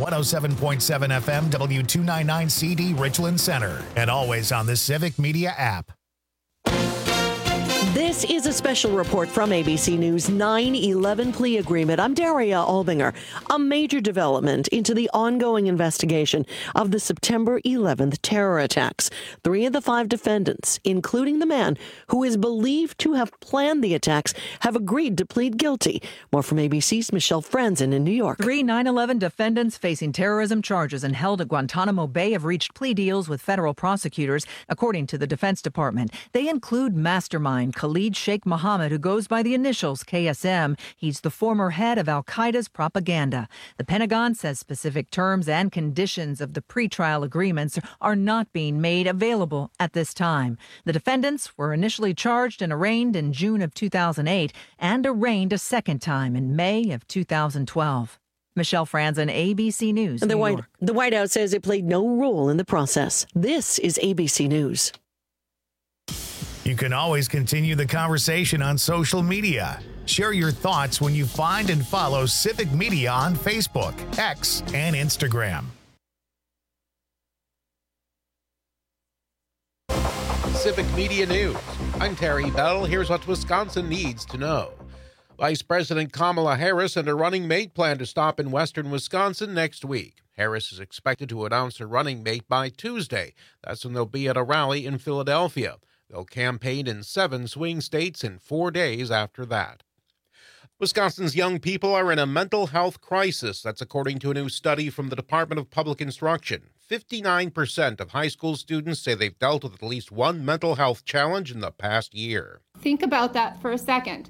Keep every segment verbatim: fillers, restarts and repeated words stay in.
one oh seven point seven F M, W two ninety-nine C D, Richland Center, and always on the Civic Media app. This is a special report from A B C News nine eleven plea agreement. I'm Daria Albinger. A major development into the ongoing investigation of the September eleventh terror attacks. Three of the five defendants, including the man who is believed to have planned the attacks, have agreed to plead guilty. More from A B C's Michelle Franzen in New York. Three nine eleven defendants facing terrorism charges and held at Guantanamo Bay have reached plea deals with federal prosecutors, according to the Defense Department. They include mastermind Khalid Sheikh Mohammed, who goes by the initials K S M. He's the former head of al-Qaeda's propaganda. The Pentagon says specific terms and conditions of the pretrial agreements are not being made available at this time. The defendants were initially charged and arraigned in June of two thousand eight and arraigned a second time in May of two thousand twelve. Michelle Franzen, A B C News, And the New White, York. the White House says it played no role in the process. This is A B C News. You can always continue the conversation on social media. Share your thoughts when you find and follow Civic Media on Facebook, X, and Instagram. Civic Media News. I'm Terry Bell. Here's what Wisconsin needs to know. Vice President Kamala Harris and her running mate plan to stop in western Wisconsin next week. Harris is expected to announce her running mate by Tuesday. That's when they'll be at a rally in Philadelphia. They'll campaign in seven swing states in four days after that. Wisconsin's young people are in a mental health crisis. That's according to a new study from the Department of Public Instruction. fifty-nine percent of high school students say they've dealt with at least one mental health challenge in the past year. Think about that for a second.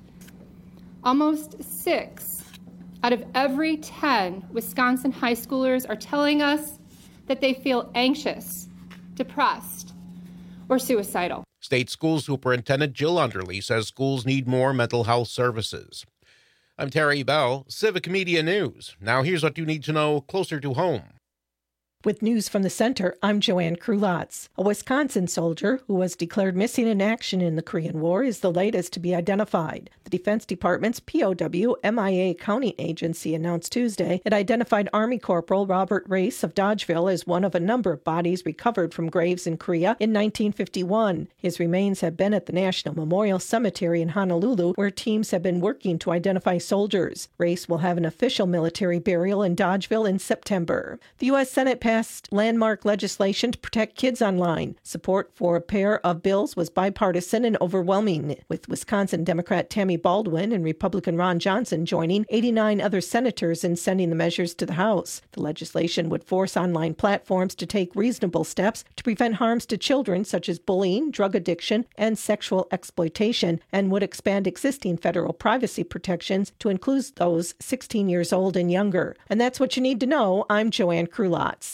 Almost six out of every ten Wisconsin high schoolers are telling us that they feel anxious, depressed, or suicidal. State School Superintendent Jill Underly says schools need more mental health services. I'm Terry Bell, Civic Media News. Now here's what you need to know closer to home. With news from the center, I'm Joanne Krulotz. A Wisconsin soldier who was declared missing in action in the Korean War is the latest to be identified. The Defense Department's P O W M I A County Agency announced Tuesday it identified Army Corporal Robert Race of Dodgeville as one of a number of bodies recovered from graves in Korea in nineteen fifty-one. His remains have been at the National Memorial Cemetery in Honolulu, where teams have been working to identify soldiers. Race will have an official military burial in Dodgeville in September. The U S Senate passed landmark legislation to protect kids online. Support for a pair of bills was bipartisan and overwhelming, with Wisconsin Democrat Tammy Baldwin and Republican Ron Johnson joining eighty-nine other senators in sending the measures to the House. The legislation would force online platforms to take reasonable steps to prevent harms to children such as bullying, drug addiction, and sexual exploitation, and would expand existing federal privacy protections to include those sixteen years old and younger. And that's what you need to know. I'm Joanne Krulotz.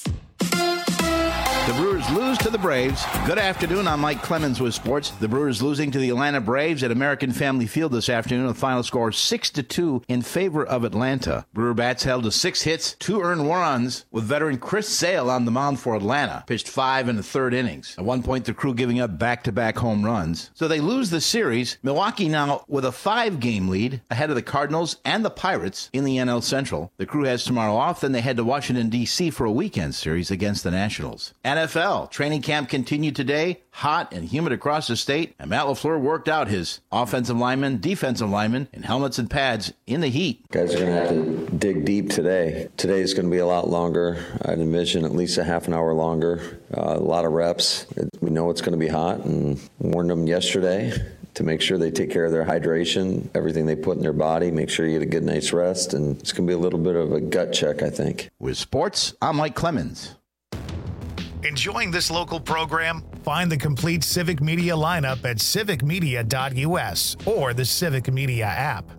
The Brewers lose to the Braves. Good afternoon. I'm Mike Clemens with sports. The Brewers losing to the Atlanta Braves at American Family Field this afternoon. The final score six to two in favor of Atlanta. Brewer bats held to six hits, two earned runs, with veteran Chris Sale on the mound for Atlanta. Pitched five in the third innings. At one point, the crew giving up back-to-back home runs. So they lose the series. Milwaukee now with a five-game lead ahead of the Cardinals and the Pirates in the N L Central. The crew has tomorrow off. Then they head to Washington, D C for a weekend series against the Nationals. N F L training camp continued today, hot and humid across the state, and Matt LaFleur worked out his offensive linemen, defensive linemen in helmets and pads in the heat. Guys are going to have to dig deep today. Today is going to be a lot longer. I'd envision at least a half an hour longer, uh, a lot of reps. We know it's going to be hot and warned them yesterday to make sure they take care of their hydration, everything they put in their body, make sure you get a good night's rest, and it's going to be a little bit of a gut check, I think. With sports, I'm Mike Clemens. Enjoying this local program? Find the complete Civic Media lineup at civic media dot u s or the Civic Media app.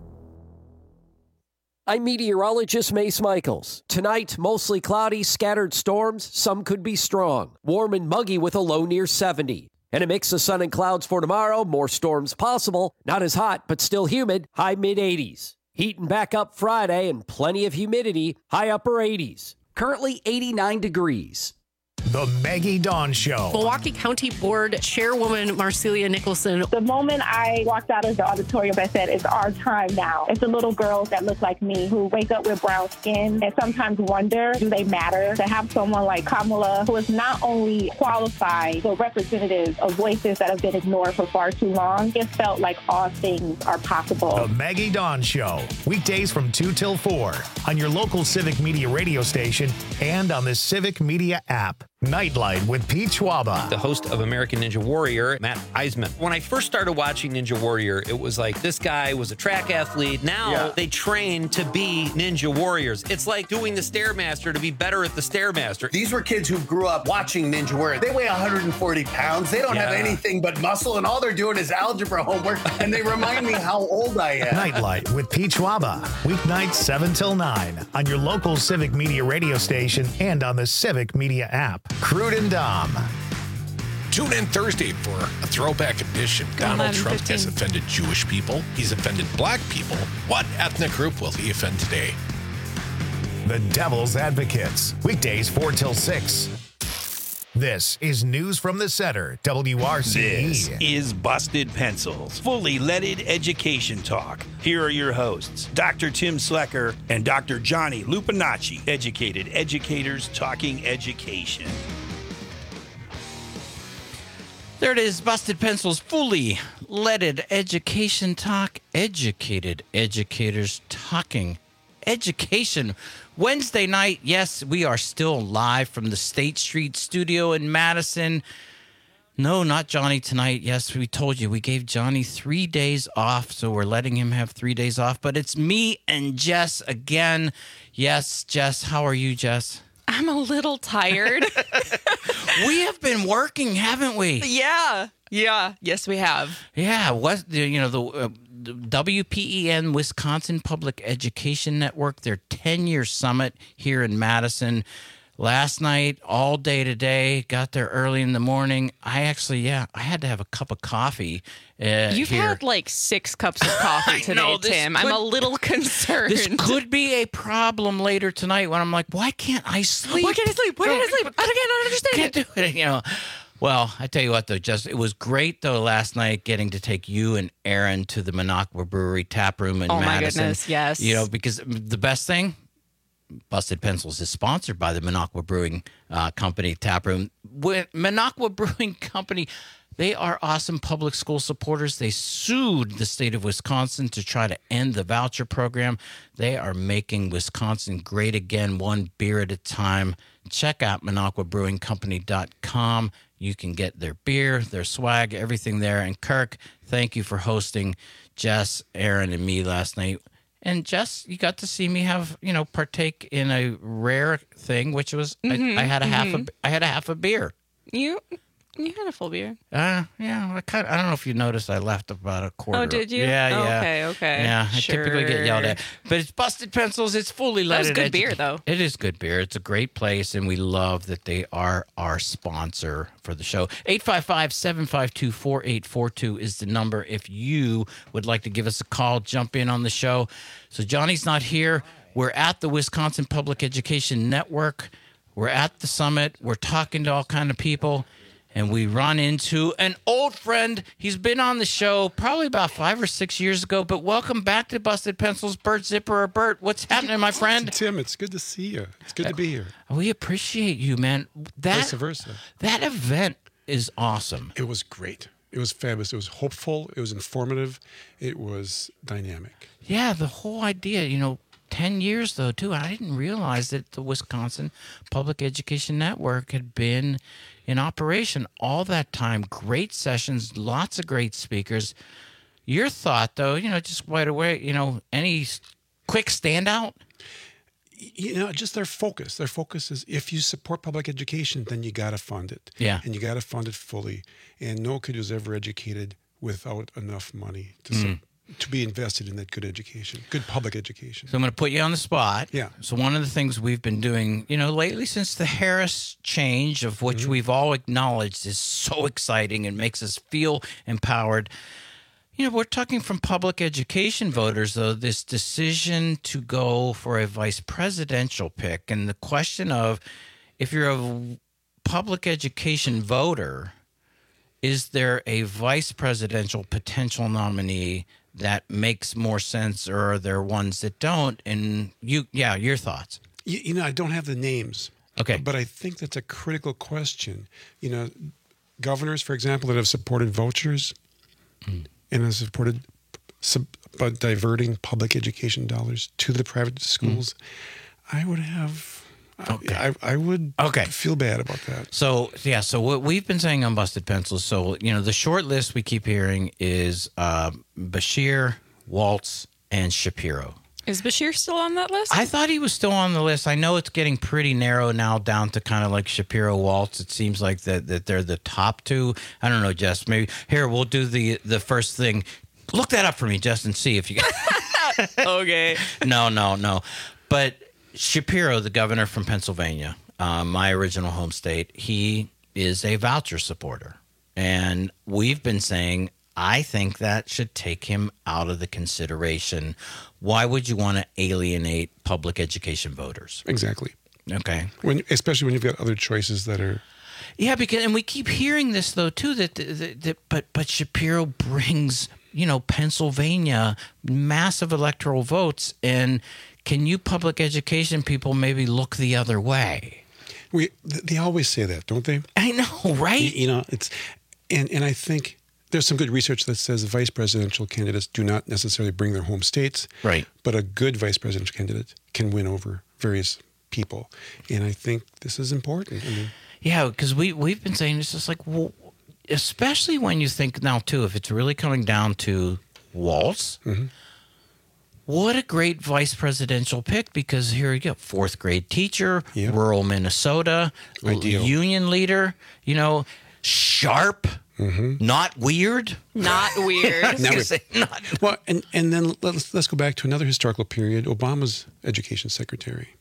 I'm meteorologist Mace Michaels. Tonight, mostly cloudy, scattered storms. Some could be strong. Warm and muggy with a low near seventy. And a mix of sun and clouds for tomorrow. More storms possible. Not as hot, but still humid. High mid eighties. Heating back up Friday and plenty of humidity. High upper eighties. Currently eighty-nine degrees. The Maggie Dawn Show. Milwaukee County Board Chairwoman Marcelia Nicholson. The moment I walked out of the auditorium, I said, it's our time now. It's the little girls that look like me who wake up with brown skin and sometimes wonder, do they matter? To have someone like Kamala, who is not only qualified, but representative of voices that have been ignored for far too long, it felt like all things are possible. The Maggie Dawn Show. Weekdays from two till four on your local Civic Media radio station and on the Civic Media app. Nightlight with Pete Schwaba. The host of American Ninja Warrior, Matt Eisman. When I first started watching Ninja Warrior, it was like this guy was a track athlete. Now yeah. they train to be Ninja Warriors. It's like doing the Stairmaster to be better at the Stairmaster. These were kids who grew up watching Ninja Warrior. They weigh one hundred forty pounds. They don't yeah. have anything but muscle, and all they're doing is algebra homework, and they remind me how old I am. Nightlight with Pete Schwaba. Weeknights seven till nine on your local Civic Media radio station and on the Civic Media app. Crude and Dom. Tune in Thursday for a throwback edition. Donald Trump has offended Jewish people. He's offended black people. What ethnic group will he offend today? The Devil's Advocates. Weekdays four till six. This is News from the Center, W R C E. This is Busted Pencils, fully leaded education talk. Here are your hosts, Doctor Tim Slecker and Doctor Johnny Lupinacci, educated educators talking education. There it is, Busted Pencils, fully leaded education talk, educated educators talking education. Wednesday night, yes, we are still live from the State Street studio in Madison. No, not Johnny tonight. Yes, we told you we gave Johnny three days off, so we're letting him have three days off. But it's me and Jess again. Yes, Jess, how are you, Jess? I'm a little tired. We have been working, haven't we? Yeah. Yeah. Yes, we have. Yeah. What, you know, the uh, W P E N, Wisconsin Public Education Network, their ten-year summit here in Madison. Last night, all day today, got there early in the morning. I actually, yeah, I had to have a cup of coffee. Uh, You've here. had like six cups of coffee today, know, Tim. Could, I'm a little concerned. This could be a problem later tonight when I'm like, why can't I sleep? Why can't I sleep? Why can't I sleep? I can't understand can't it. Do it. You know. Well, I tell you what, though, just it was great, though, last night getting to take you and Aaron to the Minocqua Brewery tap room in oh Madison. Oh, my goodness, yes. You know, because the best thing, Busted Pencils is sponsored by the Minocqua Brewing uh, Company tap room. When Minocqua Brewing Company, they are awesome public school supporters. They sued the state of Wisconsin to try to end the voucher program. They are making Wisconsin great again, one beer at a time. Check out Minocqua Brewing Company dot com. You can get their beer, their swag, everything there. And Kirk, thank you for hosting Jess, Aaron, and me last night. And Jess, you got to see me have, you know, partake in a rare thing, which was mm-hmm, I, I had a mm-hmm. half a I had a half a beer. You you had a full beer. Uh, yeah, I kind of, I don't know if you noticed I left about a quarter. Oh, did you? Yeah, oh, yeah. Okay, okay. Yeah, I sure. typically get yelled at. But it's Busted Pencils. It's fully leaded. That's good edu- beer, though. It is good beer. It's a great place, and we love that they are our sponsor for the show. eight five five, seven five two, four eight four two is the number if you would like to give us a call, jump in on the show. So Johnny's not here. We're at the Wisconsin Public Education Network. We're at the summit. We're talking to all kind of people. And we run into an old friend. He's been on the show probably about five or six years ago. But welcome back to Busted Pencils, Bert Zipper or Bert. What's happening, my friend? Tim, it's good to see you. It's good to be here. We appreciate you, man. That, Vice versa. That event is awesome. It was great. It was fabulous. It was hopeful. It was informative. It was dynamic. Yeah, the whole idea, you know, ten years, though, too. I didn't realize that the Wisconsin Public Education Network had been in operation all that time. Great sessions, lots of great speakers. Your thought, though, you know, just right away, you know, any quick standout? You know, just their focus. Their focus is if you support public education, then you got to fund it. Yeah. And you got to fund it fully. And no kid was ever educated without enough money to Mm. support. To be invested in that good education, good public education. So I'm going to put you on the spot. Yeah. So one of the things we've been doing, you know, lately since the Harris change, of which mm-hmm. we've all acknowledged is so exciting and makes us feel empowered. You know, we're talking from public education voters, though, this decision to go for a vice presidential pick and the question of if you're a public education voter, is there a vice presidential potential nominee that makes more sense, or are there ones that don't? And you, yeah, your thoughts. You, you know, I don't have the names. Okay. But I think that's a critical question. You know, governors, for example, that have supported vouchers mm. and have supported sub, uh, diverting public education dollars to the private schools, mm. I would have... Okay. I, I would okay. feel bad about that. So, yeah, so what we've been saying on Busted Pencils, so, you know, the short list we keep hearing is uh, Beshear, Waltz, and Shapiro. Is Beshear still on that list? I thought he was still on the list. I know it's getting pretty narrow now down to kind of like Shapiro, Waltz. It seems like that, that they're the top two. I don't know, Jess. Maybe here, we'll do the, the first thing. Look that up for me, Jess, and see if you can. Okay. No, no, no. But Shapiro, the governor from Pennsylvania, uh, my original home state, he is a voucher supporter. And we've been saying, I think that should take him out of the consideration. Why would you want to alienate public education voters? Exactly. Okay. When, especially when you've got other choices that are... Yeah, because and we keep hearing this, though, too, that, that, that but, but Shapiro brings, you know, Pennsylvania massive electoral votes, and... Can you public education people maybe look the other way? We they always say that, don't they? I know, right? You, you know, it's and and I think there's some good research that says vice presidential candidates do not necessarily bring their home states, right? But a good vice presidential candidate can win over various people, and I think this is important. I mean, yeah, because we we've been saying it's just like, well, especially when you think now too, if it's really coming down to Waltz. Mm-hmm. What a great vice presidential pick, because here you go, fourth grade teacher, yep. rural Minnesota, Ideal. union leader, you know, sharp, mm-hmm. not weird. Not weird. Never. Not, well, and, and then let's, let's go back to another historical period, Obama's education secretary.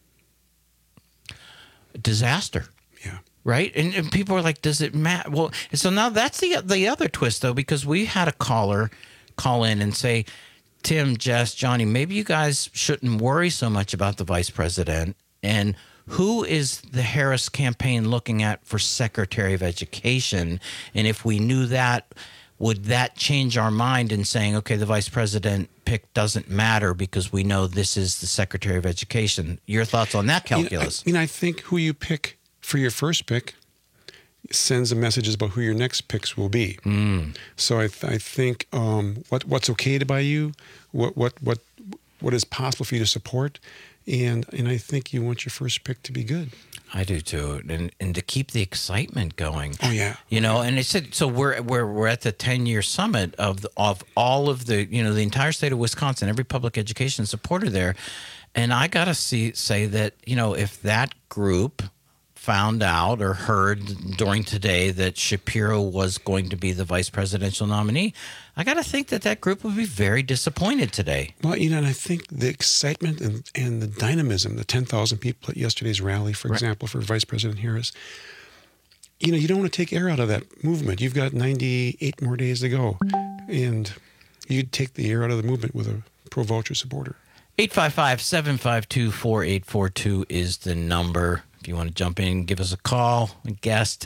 Disaster. Yeah. Right? And, and people are like, does it matter? Well, so now that's the the other twist, though, because we had a caller call in and say, Tim, Jess, Johnny, maybe you guys shouldn't worry so much about the vice president. And who is the Harris campaign looking at for Secretary of Education? And if we knew that, would that change our mind in saying, okay, the vice president pick doesn't matter because we know this is the Secretary of Education? Your thoughts on that calculus? You know, I, you know, I think who you pick for your first pick sends a message about who your next picks will be. Mm. So I, th- I think um, what what's okay to buy you, what what what what is possible for you to support, and and I think you want your first pick to be good. I do too, and and to keep the excitement going. Oh yeah, you know. And it said so. We're we're we're at the ten year summit of the, of all of the you know the entire state of Wisconsin, every public education supporter there, and I gotta see say that you know if that group found out or heard during today that Shapiro was going to be the vice presidential nominee, I got to think that that group would be very disappointed today. Well, you know, and I think the excitement and, and the dynamism, the ten thousand people at yesterday's rally, for right. example, for Vice President Harris, you know, you don't want to take air out of that movement. You've got ninety-eight more days to go, and you'd take the air out of the movement with a pro-voucher supporter. eight five five, seven five two, four eight four two is the number. If you want to jump in, give us a call, a guest.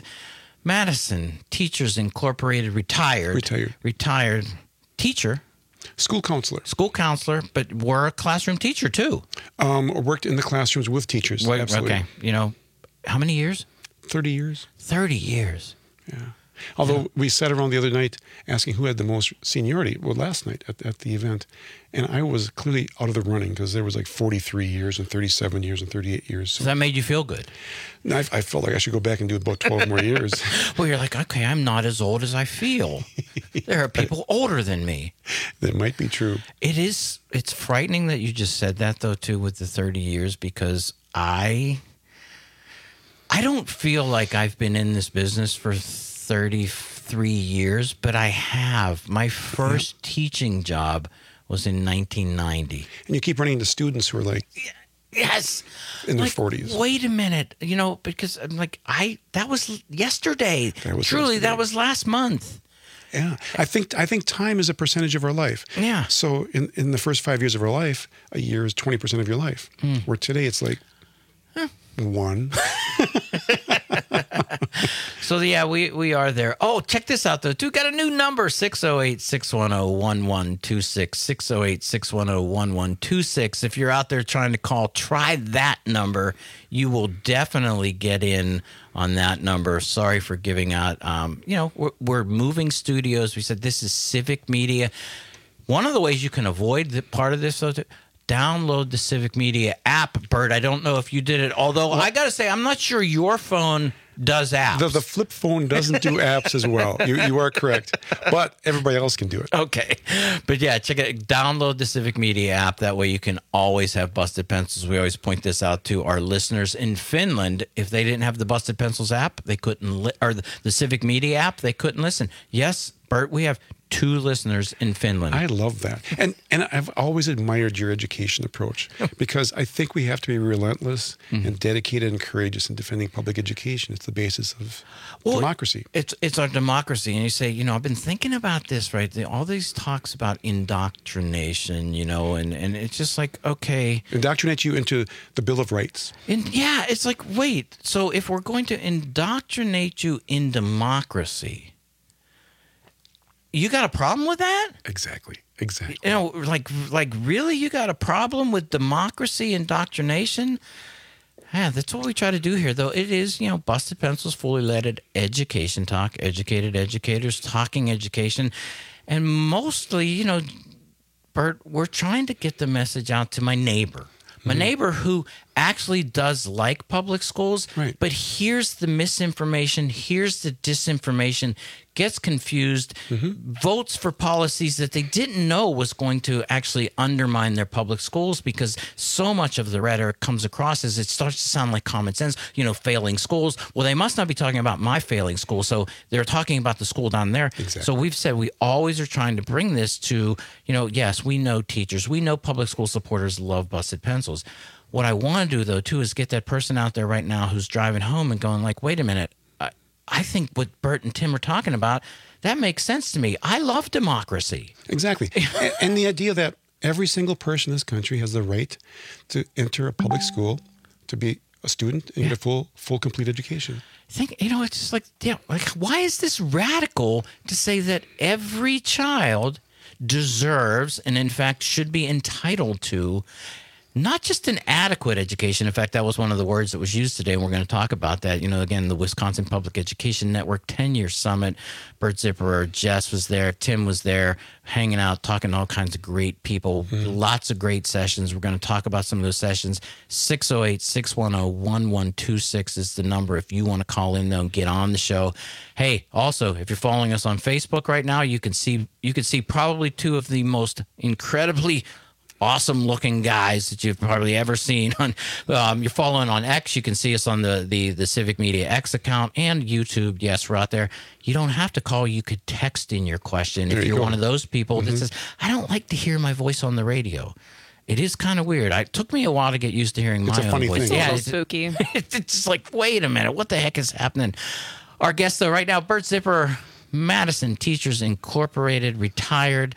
Madison Teachers Incorporated, retired. Retired. Retired teacher. School counselor. School counselor, but we're a classroom teacher, too. Um, worked in the classrooms with teachers, Wait, absolutely. Okay. You know, how many years? thirty years. thirty years. Yeah. Although yeah. we sat around the other night asking who had the most seniority, well, last night at, at the event, and I was clearly out of the running because there was like forty-three years and thirty-seven years and thirty-eight years. So, so that made you feel good? I, I felt like I should go back and do about twelve more years. Well, you're like, okay, I'm not as old as I feel. There are people older than me. That might be true. It is. It's frightening that you just said that, though, too, with the thirty years, because I, I don't feel like I've been in this business for thirty-three years, but I have. My first yeah. teaching job was in nineteen ninety. And you keep running into students who are like, yes, in their like, forties. Wait a minute, you know, because I'm like, I that was yesterday. That was Truly, yesterday. That was last month. Yeah, I think I think time is a percentage of our life. Yeah. So in, in the first five years of our life, a year is twenty percent of your life. Mm. Where today it's like huh. one. So, yeah, we, we are there. Oh, check this out, though, too. Got a new number, six oh eight, six one oh, one one two six, six oh eight, six one oh, one one two six. If you're out there trying to call, try that number. You will definitely get in on that number. Sorry for giving out. Um, you know, we're, we're moving studios. We said this is Civic Media. One of the ways you can avoid the part of this, though, to download the Civic Media app. Bert, I don't know if you did it, although well, I got to say, I'm not sure your phone does apps. The, the flip phone doesn't do apps as well. You you are correct. But everybody else can do it. Okay. But yeah, check it. Download the Civic Media app. That way you can always have Busted Pencils. We always point this out to our listeners in Finland. If they didn't have the Busted Pencils app, they couldn't, li- or the, the Civic Media app, they couldn't listen. Yes, Bert, we have two listeners in Finland. I love that. And and I've always admired your education approach because I think we have to be relentless mm-hmm. and dedicated and courageous in defending public education. It's the basis of well, democracy. It's it's our democracy. And you say, you know, I've been thinking about this, right? The, all these talks about indoctrination, you know, and, and it's just like, okay. Indoctrinate you into the Bill of Rights. And yeah, it's like, wait, so if we're going to indoctrinate you in democracy, you got a problem with that? Exactly. Exactly. You know, like, like really, you got a problem with democracy indoctrination? Yeah, that's what we try to do here, though. It is, you know, Busted Pencils, fully leaded education talk, educated educators talking education, and mostly, you know, Bert, we're trying to get the message out to my neighbor. My mm-hmm. neighbor who actually does like public schools, right. but hears the misinformation, hears the disinformation, gets confused, mm-hmm. votes for policies that they didn't know was going to actually undermine their public schools because so much of the rhetoric comes across as it starts to sound like common sense, you know, failing schools. Well, they must not be talking about my failing school, so they're talking about the school down there. Exactly. So we've said we always are trying to bring this to, you know, yes, we know teachers, we know public school supporters love Busted Pencils. What I want to do, though, too, is get that person out there right now who's driving home and going like, wait a minute, I, I think what Bert and Tim are talking about, that makes sense to me. I love democracy. Exactly. and, and the idea that every single person in this country has the right to enter a public school, to be a student, and yeah. get a full, full, complete education. Think, you know, it's just like, yeah, like, why is this radical to say that every child deserves and, in fact, should be entitled to not just an adequate education. In fact, that was one of the words that was used today, and we're going to talk about that. You know, again, the Wisconsin Public Education Network ten-year summit. Bert Zipperer, Jess was there, Tim was there, hanging out, talking to all kinds of great people, mm-hmm. lots of great sessions. We're going to talk about some of those sessions. six oh eight, six one oh, one one two six is the number if you want to call in, though, and get on the show. Hey, also, if you're following us on Facebook right now, you can see you can see probably two of the most incredibly awesome looking guys that you've probably ever seen. On um, you're following on X, you can see us on the, the the Civic Media X account and YouTube. Yes, we're out there. You don't have to call. You could text in your question there if you you're go. one of those people Mm-hmm. that says, I don't like to hear my voice on the radio. It is kind of weird. I, it took me a while to get used to hearing It's my a own funny voice. thing. Yeah, It's a little spooky. It's just like, wait a minute, what the heck is happening? Our guest, though, right now, Bert Zipperer, Madison Teachers Incorporated, retired,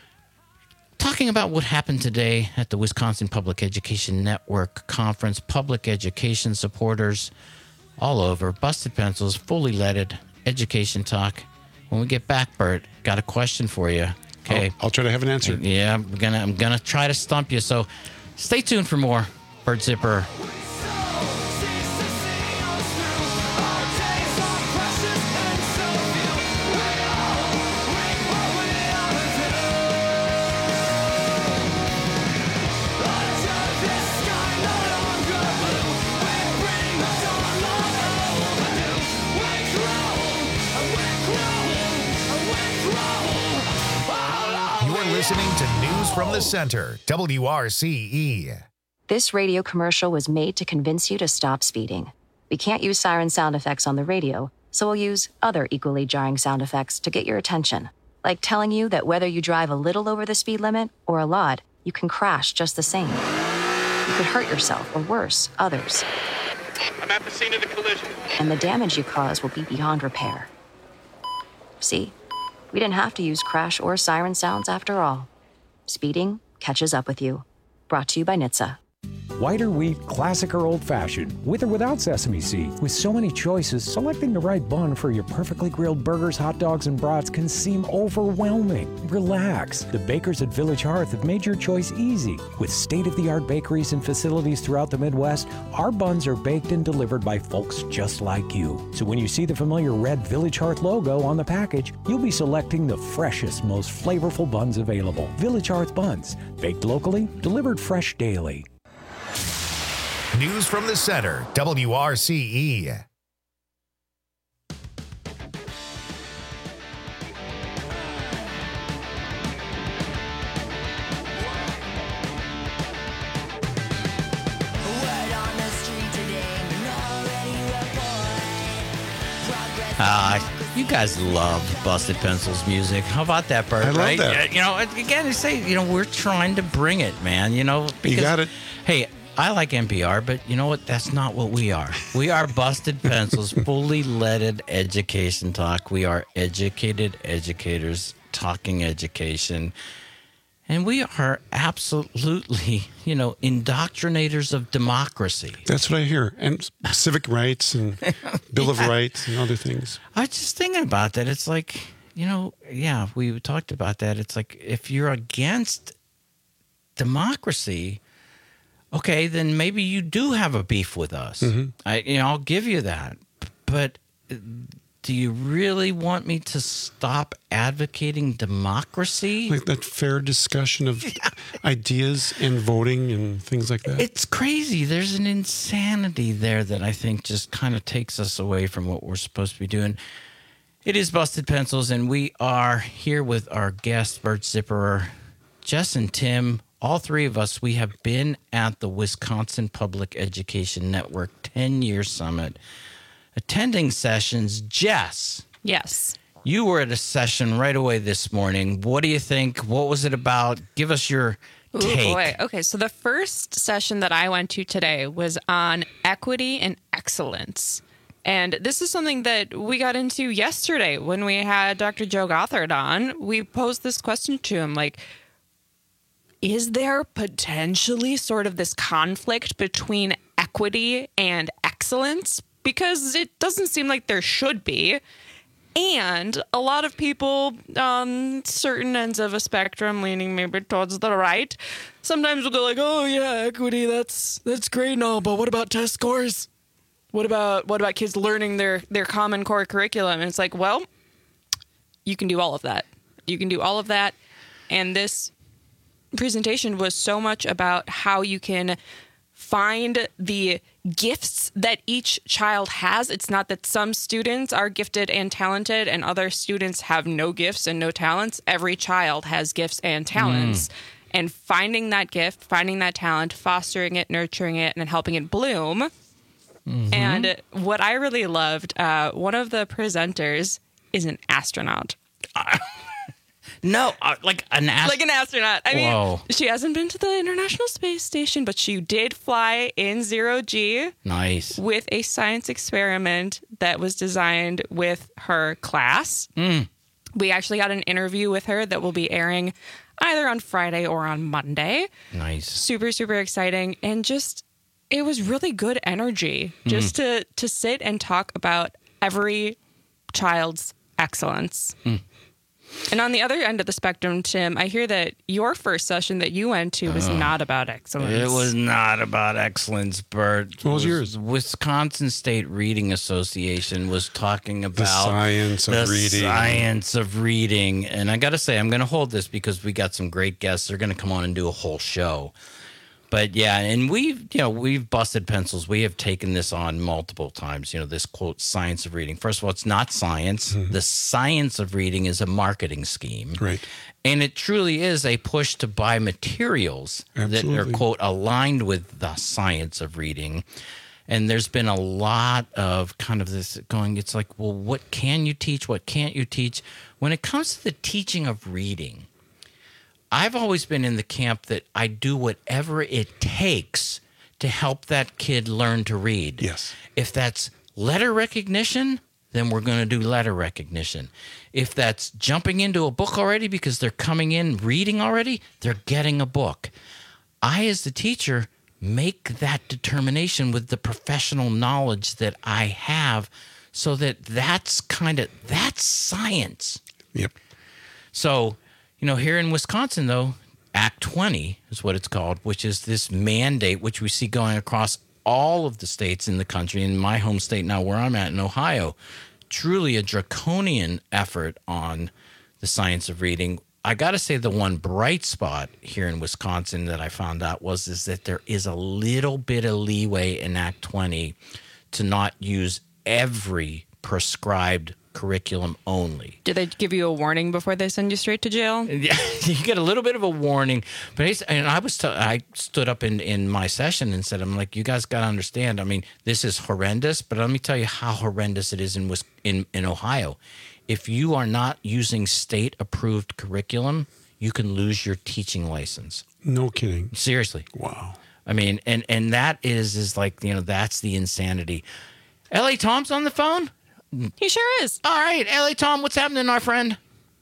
talking about what happened today at the Wisconsin Public Education Network Conference. Public education supporters all over. Busted Pencils, fully leaded education talk. When we get back, Bert, got a question for you. Okay, I'll, I'll try to have an answer. Yeah, I'm gonna I'm gonna try to stump you. So stay tuned for more. Bert Zipperer. Listening to News from the Center, W R C E. This radio commercial was made to convince you to stop speeding. We can't use siren sound effects on the radio, so we'll use other equally jarring sound effects to get your attention. Like telling you that whether you drive a little over the speed limit or a lot, you can crash just the same. You could hurt yourself or worse, others. I'm at the scene of the collision. And the damage you cause will be beyond repair. See? We didn't have to use crash or siren sounds after all. Speeding catches up with you. Brought to you by N H T S A. White or wheat, classic or old-fashioned, with or without sesame seed. With so many choices, selecting the right bun for your perfectly grilled burgers, hot dogs, and brats can seem overwhelming. Relax. The bakers at Village Hearth have made your choice easy. With state-of-the-art bakeries and facilities throughout the Midwest, our buns are baked and delivered by folks just like you. So when you see the familiar red Village Hearth logo on the package, you'll be selecting the freshest, most flavorful buns available. Village Hearth buns, baked locally, delivered fresh daily. News from the center, W R C E. Uh, you guys love Busted Pencils music. How about that, Bert? I love right? that. You know, again, I say, you know, we're trying to bring it, man. You know, because, you got it. Hey, I like N P R, but you know what? That's not what we are. We are Busted Pencils, fully leaded education talk. We are educated educators talking education. And we are absolutely, you know, indoctrinators of democracy. That's what I hear. And civic rights and Bill yeah. of Rights and other things. I was just thinking about that. It's like, you know, yeah, we talked about that. It's like if you're against democracy, okay, then maybe you do have a beef with us. Mm-hmm. I, you know, I'll give you that. But do you really want me to stop advocating democracy? Like that fair discussion of yeah. ideas and voting and things like that? It's crazy. There's an insanity there that I think just kind of takes us away from what we're supposed to be doing. It is Busted Pencils, and we are here with our guest, Bert Zipperer, Jess and Tim. All three of us, we have been at the Wisconsin Public Education Network ten-year summit, attending sessions. Jess. Yes. You were at a session right away this morning. What do you think? What was it about? Give us your take. Ooh, boy. Okay, so the first session that I went to today was on equity and excellence. And this is something that we got into yesterday when we had Doctor Joe Gothard on. We posed this question to him, like, is there potentially sort of this conflict between equity and excellence? Because it doesn't seem like there should be. And a lot of people on certain ends of a spectrum, leaning maybe towards the right, sometimes will go like, oh, yeah, equity, that's that's great and all, but what about test scores? What about what about kids learning their, their Common Core curriculum? And it's like, well, you can do all of that. You can do all of that. And this presentation was so much about how you can find the gifts that each child has. It's not that some students are gifted and talented and other students have no gifts and no talents. Every child has gifts and talents. Mm. And finding that gift, finding that talent, fostering it, nurturing it, and then helping it bloom. Mm-hmm. And what I really loved, uh, one of the presenters is an astronaut. No, uh, like an astronaut. Like an astronaut. I Whoa. mean, she hasn't been to the International Space Station, but she did fly in zero G. Nice. With a science experiment that was designed with her class. Mm. We actually got an interview with her that will be airing either on Friday or on Monday. Nice. Super, super exciting. And just, it was really good energy mm. just to, to sit and talk about every child's excellence. Mm. And on the other end of the spectrum, Tim, I hear that your first session that you went to was uh, not about excellence. It was not about excellence, Bert. What was yours? Wisconsin State Reading Association was talking about the science of the reading. science of reading. And I got to say, I'm going to hold this because we got some great guests. They're going to come on and do a whole show. But yeah, and we've, you know, we've busted pencils. We have taken this on multiple times, you know, this quote, science of reading. First of all, it's not science. Mm-hmm. The science of reading is a marketing scheme. Right. And it truly is a push to buy materials Absolutely. that are, quote, aligned with the science of reading. And there's been a lot of kind of this going, it's like, well, what can you teach? What can't you teach? When it comes to the teaching of reading, I've always been in the camp that I do whatever it takes to help that kid learn to read. Yes. If that's letter recognition, then we're going to do letter recognition. If that's jumping into a book already because they're coming in reading already, they're getting a book. I, as the teacher, make that determination with the professional knowledge that I have, so that that's kind of, that's science. Yep. So, you know, here in Wisconsin, though, Act twenty is what it's called, which is this mandate, which we see going across all of the states in the country, in my home state now where I'm at in Ohio. Truly a draconian effort on the science of reading. I got to say, the one bright spot here in Wisconsin that I found out was is that there is a little bit of leeway in Act twenty to not use every prescribed curriculum only. Do they give you a warning before they send you straight to jail? Yeah, you get a little bit of a warning. But he's, and I was, t- I stood up in, in my session and said, I'm like, you guys got to understand. I mean, this is horrendous, but let me tell you how horrendous it is in in in Ohio. If you are not using state-approved curriculum, you can lose your teaching license. No kidding. Seriously. Wow. I mean, and and that is is like, you know, that's the insanity. L A Tom's on the phone? He sure is. All right, L A Tom, what's happening, our friend?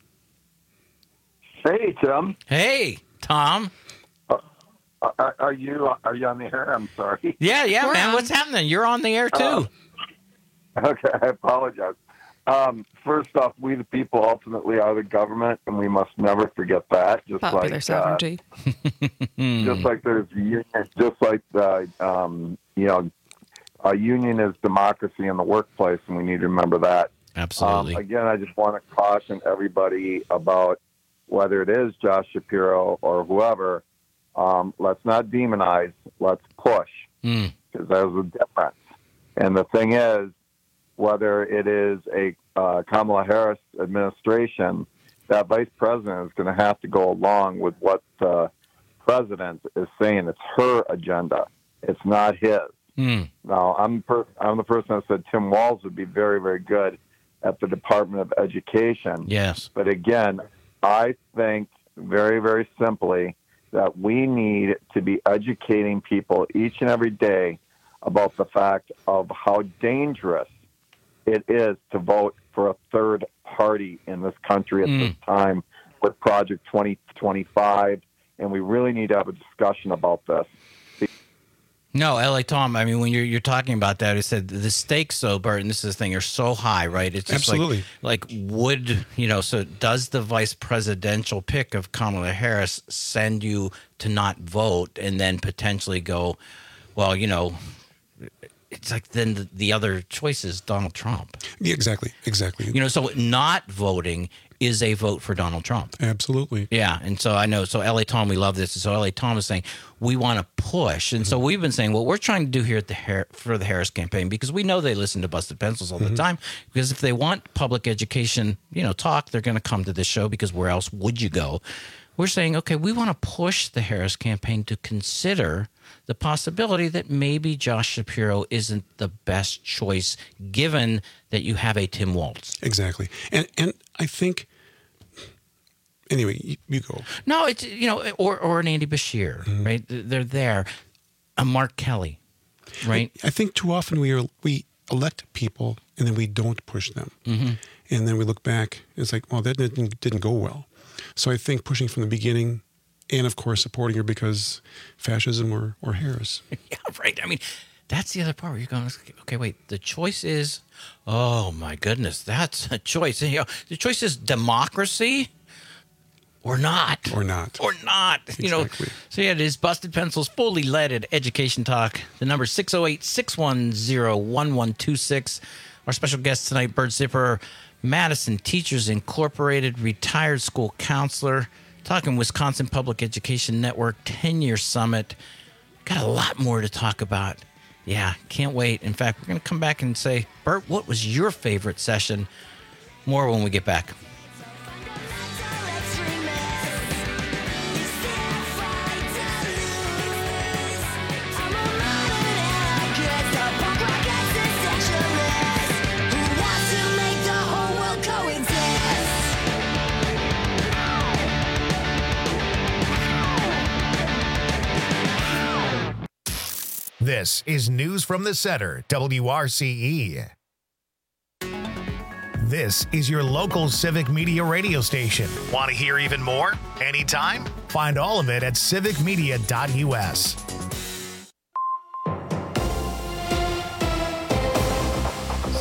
Hey, Tim. Hey, Tom. Uh, are, are you are you on the air? I'm sorry. Yeah, yeah, We're man. on. What's happening? You're on the air too. Uh, okay, I apologize. Um, first off, we the people ultimately are the government, and we must never forget that. Just Popular like sovereignty. Uh, just like there's union, just like the um, you know. A union is democracy in the workplace, and we need to remember that. Absolutely. Um, again, I just want to caution everybody about whether it is Josh Shapiro or whoever. Um, let's not demonize. Let's push, because mm. there's a difference. And the thing is, whether it is a uh, Kamala Harris administration, that vice president is going to have to go along with what the president is saying. It's her agenda. It's not his. Mm. Now, I'm per- I'm the person that said Tim Walz would be very, very good at the Department of Education. Yes. But again, I think very, very simply that we need to be educating people each and every day about the fact of how dangerous it is to vote for a third party in this country at Mm. this time with Project twenty twenty-five, and we really need to have a discussion about this. No, L A Tom, I mean, when you're you're talking about that, it said the stakes, so, Bert, and this is the thing, are so high, right? It's just Absolutely. like, like, would, you know, so does the vice presidential pick of Kamala Harris send you to not vote and then potentially go, well, you know, it's like then the, the other choice is Donald Trump. Yeah, exactly, exactly. You know, so not voting is a vote for Donald Trump. Absolutely. Yeah, and so I know, so L A Tom, we love this. And so L A Tom is saying, we want to push. And so we've been saying, what we're trying to do here at the Har- for the Harris campaign, because we know they listen to Busted Pencils all Mm-hmm. the time, because if they want public education, you know, talk, they're going to come to this show, because where else would you go? We're saying, okay, we want to push the Harris campaign to consider the possibility that maybe Josh Shapiro isn't the best choice, given that you have a Tim Walz. Exactly. And and I think, anyway, you, you go. No, it's, you know, or or an Andy Bashir, Mm-hmm. right? They're there. A Mark Kelly, right? I, I think too often we are we elect people and then we don't push them, Mhm. and then we look back. It's like, well, that didn't didn't go well. So I think pushing from the beginning, and of course supporting her because fascism or or Harris. Yeah, right. I mean, that's the other part where you're going, okay, wait, the choice is, oh my goodness, that's a choice. You know, the choice is democracy or not. Or not. Or not. Exactly. You know, so yeah, it is Busted Pencils, fully leaded education talk. The number six oh eight, six one zero, one one two six. Our special guest tonight, Bert Zipper, Madison Teachers Incorporated, retired school counselor, talking Wisconsin Public Education Network ten-year summit. Got a lot more to talk about. Yeah, can't wait. In fact, we're going to come back and say, Bert, what was your favorite session? More when we get back. This is News from the Center, W R C E. This is your local civic media radio station. Want to hear even more? Anytime? Find all of it at civic media dot U S.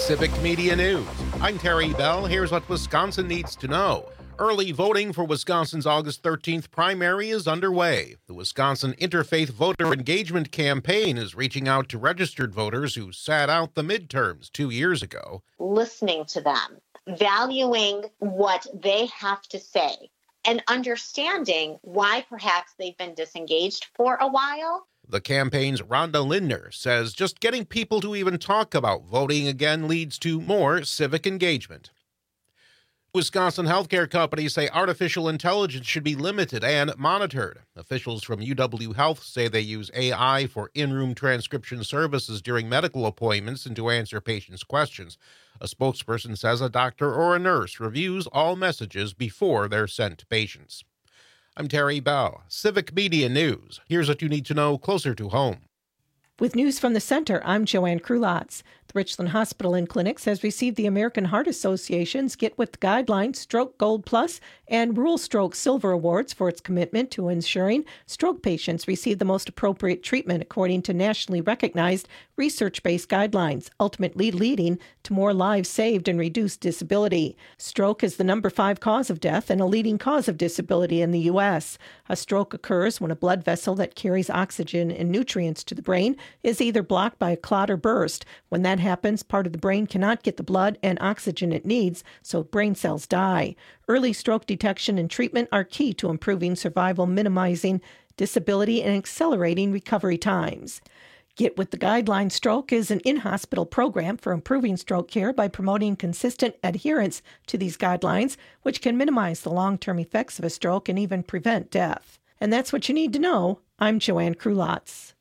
Civic Media News. I'm Terry Bell. Here's what Wisconsin needs to know. Early voting for Wisconsin's August thirteenth primary is underway. The Wisconsin Interfaith Voter Engagement Campaign is reaching out to registered voters who sat out the midterms two years ago. Listening to them, valuing what they have to say, and understanding why perhaps they've been disengaged for a while. The campaign's Rhonda Lindner says just getting people to even talk about voting again leads to more civic engagement. Wisconsin healthcare companies say artificial intelligence should be limited and monitored. Officials from U W Health say they use A I for in-room transcription services during medical appointments and to answer patients' questions. A spokesperson says a doctor or a nurse reviews all messages before they're sent to patients. I'm Terry Bell, Civic Media News. Here's what you need to know closer to home. With news from the center, I'm Joanne Krulotz. The Richland Hospital and Clinics has received the American Heart Association's Get With the Guidelines Stroke Gold Plus and Rural Stroke Silver Awards for its commitment to ensuring stroke patients receive the most appropriate treatment according to nationally recognized research-based guidelines, ultimately leading to more lives saved and reduced disability. Stroke is the number five cause of death and a leading cause of disability in the U S. A stroke occurs when a blood vessel that carries oxygen and nutrients to the brain is either blocked by a clot or burst. When that happens, part of the brain cannot get the blood and oxygen it needs, so brain cells die. Early stroke detection and treatment are key to improving survival, minimizing disability, and accelerating recovery times. Get With the Guidelines Stroke is an in-hospital program for improving stroke care by promoting consistent adherence to these guidelines, which can minimize the long-term effects of a stroke and even prevent death. And that's what you need to know. I'm Joanne Krulotz.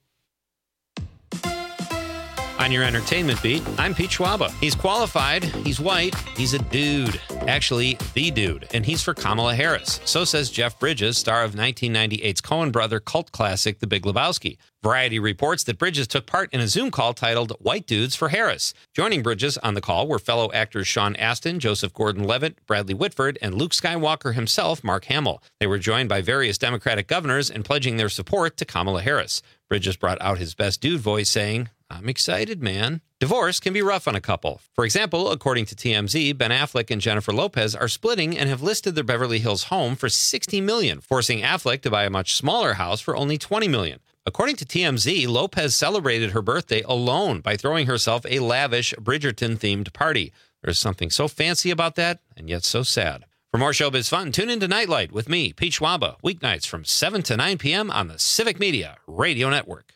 On your entertainment beat, I'm Pete Schwaba. He's qualified, he's white, he's a dude. Actually, the dude, and he's for Kamala Harris. So says Jeff Bridges, star of nineteen ninety-eight's Coen brother cult classic The Big Lebowski. Variety reports that Bridges took part in a Zoom call titled White Dudes for Harris. Joining Bridges on the call were fellow actors Sean Astin, Joseph Gordon-Levitt, Bradley Whitford, and Luke Skywalker himself, Mark Hamill. They were joined by various Democratic governors in pledging their support to Kamala Harris. Bridges brought out his best dude voice, saying, "I'm excited, man." Divorce can be rough on a couple. For example, according to T M Z, Ben Affleck and Jennifer Lopez are splitting and have listed their Beverly Hills home for sixty million dollars, forcing Affleck to buy a much smaller house for only twenty million dollars. According to T M Z, Lopez celebrated her birthday alone by throwing herself a lavish Bridgerton-themed party. There's something so fancy about that, and yet so sad. For more showbiz fun, tune into Nightlight with me, Pete Schwaba, weeknights from seven to nine p.m. on the Civic Media Radio Network.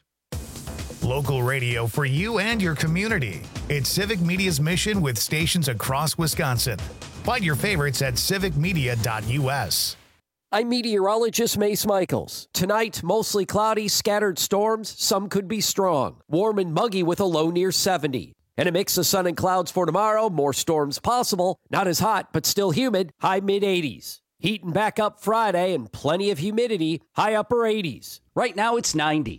Local radio for you and your community. It's Civic Media's mission with stations across Wisconsin. Find your favorites at civic media dot u s. I'm meteorologist Mace Michaels. Tonight, mostly cloudy, scattered storms. Some could be strong. Warm and muggy with a low near seventy. And a mix of sun and clouds for tomorrow. More storms possible. Not as hot, but still humid. High mid eighties. Heating back up Friday and plenty of humidity. High upper eighties. Right now it's ninety.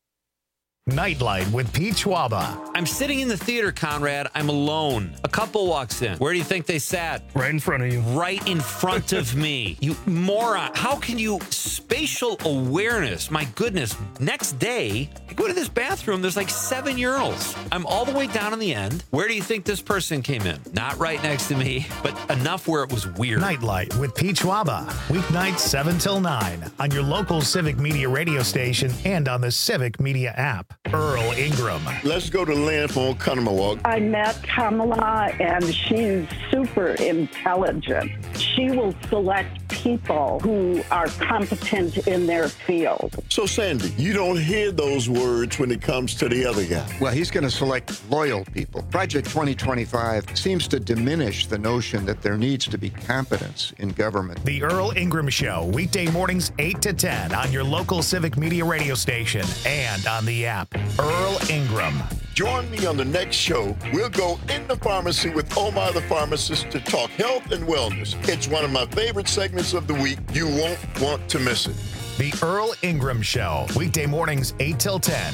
Nightlight with Pete Schwaba. I'm sitting in the theater, Conrad. I'm alone. A couple walks in. Where do you think they sat? Right in front of you. Right in front of me. You moron. How can you... Spatial awareness. My goodness. Next day, I go to this bathroom. There's like seven urinals. I'm all the way down on the end. Where do you think this person came in? Not right next to me, but enough where it was weird. Nightlight with Pete Schwaba. Weeknights seven till nine on your local Civic Media radio station and on the Civic Media app. Earl Ingram. Let's go to Lynn for Conomowoc. I met Kamala, and she's super intelligent. She will select people who are competent in their field. So, Sandy, you don't hear those words when it comes to the other guy. Well, he's going to select loyal people. Project twenty twenty-five seems to diminish the notion that there needs to be competence in government. The Earl Ingram Show, weekday mornings eight to ten on your local Civic Media radio station and on the app. Earl Ingram. Join me on the next show. We'll go in the pharmacy with Omar the pharmacist to talk health and wellness. It's one of my favorite segments of the week. You won't want to miss it. The Earl Ingram Show, weekday mornings eight till ten.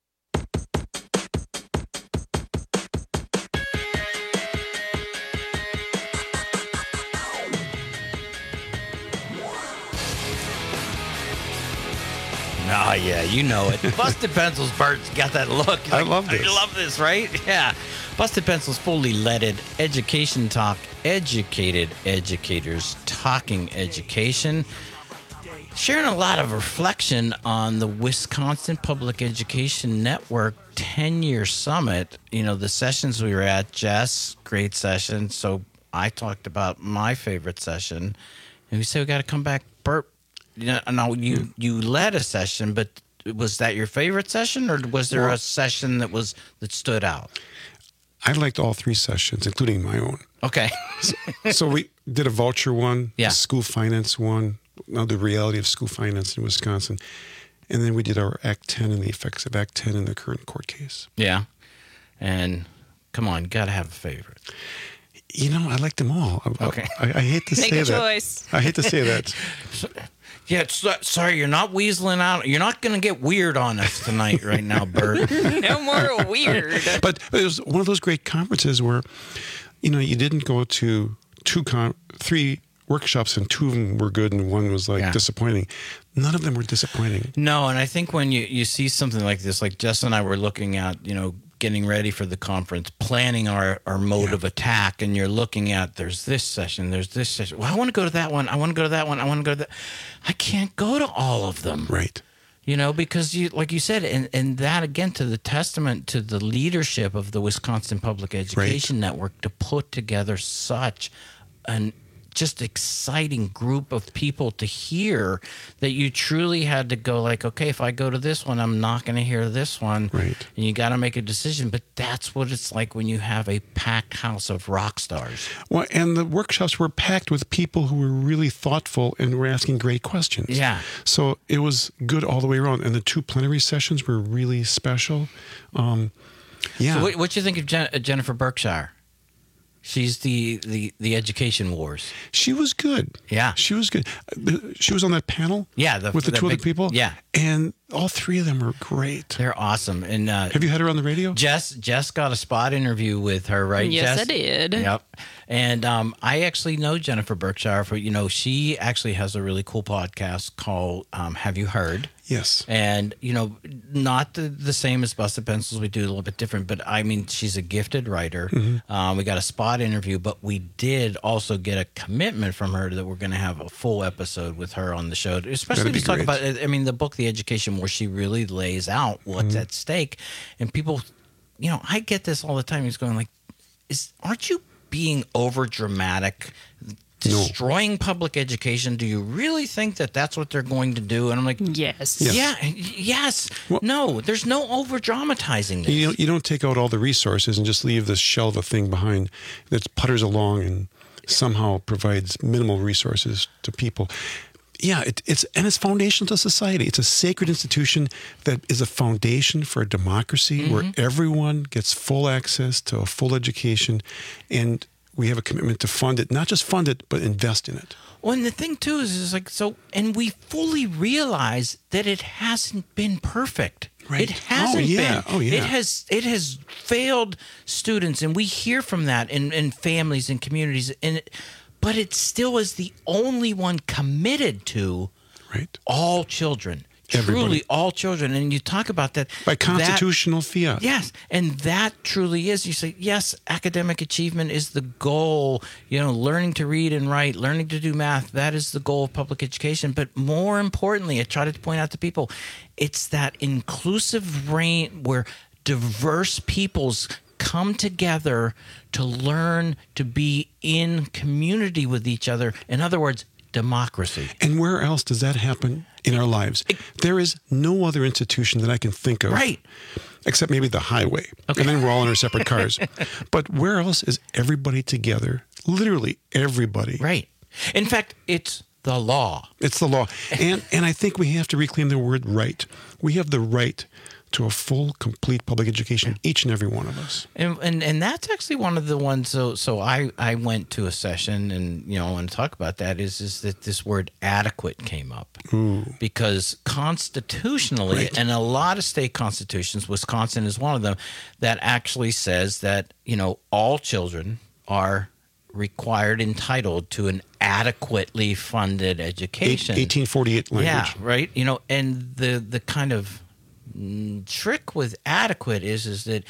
Oh, yeah, you know it. Busted Pencils, Bart's got that look. I love this. I love this, right? Yeah. Busted Pencil's fully leaded education talk, educated educators talking education, sharing a lot of reflection on the Wisconsin Public Education Network ten-year summit. You know, the sessions we were at, Jess, great session. So I talked about my favorite session, and we said we got to come back. Bert, you know, now you you led a session, but was that your favorite session, or was there Well, a session that was that stood out? I liked all three sessions, including my own. Okay. so, so we did a voucher one, Yeah. a school finance one, now the reality of school finance in Wisconsin. And then we did our Act ten and the effects of Act ten in the current court case. Yeah. And come on, got to have a favorite. You know, I liked them all. I- Okay. I, I hate to Make say a that. choice. I hate to say that. Yeah, it's, uh, sorry, you're not weaseling out. You're not going to get weird on us tonight right now, Bert. No more weird. But it was one of those great conferences where, you know, you didn't go to two, con- three workshops and two of them were good and one was like Yeah. disappointing. None of them were disappointing. No, and I think when you, you see something like this, like Jess and I were looking at, you know, getting ready for the conference, planning our, our mode of attack, and you're looking at, there's this session, there's this session. Well, I want to go to that one. I want to go to that one. I want to go to that. I can't go to all of them. Right. You know, because you, like you said, and, and that again to the testament to the leadership of the Wisconsin Public Education Network to put together such an just exciting group of people to hear, that you truly had to go like, okay, if I go to this one, I'm not going to hear this one. Right. And you got to make a decision. But that's what it's like when you have a packed house of rock stars. Well, and the workshops were packed with people who were really thoughtful and were asking great questions. Yeah. So it was good all the way around. And the two plenary sessions were really special. Um, yeah. So what what you think of Jen, uh, Jennifer Berkshire? She's the, the, the Education Wars. She was good. Yeah. She was good. Uh, She was on that panel Yeah. The, with the that two other big- people. Yeah. And all three of them were great. They're awesome. And uh, Have you had her on the radio? Jess Jess got a spot interview with her, right? Yes, Jess? I did. Yep. And um, I actually know Jennifer Berkshire for, you know, she actually has a really cool podcast called um, Have You Heard? Yes. And, you know, not the, the same as Busted Pencils. We do a little bit different, but I mean, she's a gifted writer. Mhm. Um, we got a spot interview, but we did also get a commitment from her that we're going to have a full episode with her on the show, especially That'd be to talk great. about, I mean, the book, The Education, where she really lays out what's Mhm. at stake. And people, you know, I get this all the time. He's going like, is aren't you being over dramatic? Destroying public education. Do you really think that that's what they're going to do? And I'm like, yes. Yes. Yeah, yes. no, there's no over dramatizing this. You don't, you don't take out all the resources and just leave this shell of a thing behind that putters along and somehow provides minimal resources to people. Yeah, it, it's and it's foundational to society. It's a sacred institution that is a foundation for a democracy where everyone gets full access to a full education, and we have a commitment to fund it, not just fund it, but invest in it. Well, and the thing too is, is like so, and we fully realize that it hasn't been perfect. Right. It hasn't Oh, yeah. been. Oh, yeah. It has. It has failed students, and we hear from that in, in families and communities. And it, but it still is the only one committed to right. all children. Everybody. Truly, all children. And you talk about that By that- constitutional fiat. Yes, and that truly is. You say, yes, academic achievement is the goal. You know, learning to read and write, learning to do math, that is the goal of public education. But more importantly, I try to point out to people, it's that inclusive reign where diverse peoples come together to learn to be in community with each other. In other words, democracy. And where else does that happen in our lives? There is no other institution that I can think of. Right. Except maybe the highway. Okay. And then we're all in our separate cars. But where else is everybody together? Literally everybody. Right. In fact, it's the law. It's the law. And and I think we have to reclaim the word right. We have the right to a full, complete public education, each and every one of us. And, and and that's actually one of the ones. So so I, I went to a session, and you know, I want to talk about that. Is is that this word adequate came up Ooh. because constitutionally, Right. and a lot of state constitutions, Wisconsin is one of them, that actually says that you know all children are required, entitled to an adequately funded education. eighteen forty-eight language. Yeah, right. You know, and the the kind of mm, trick with adequate is is that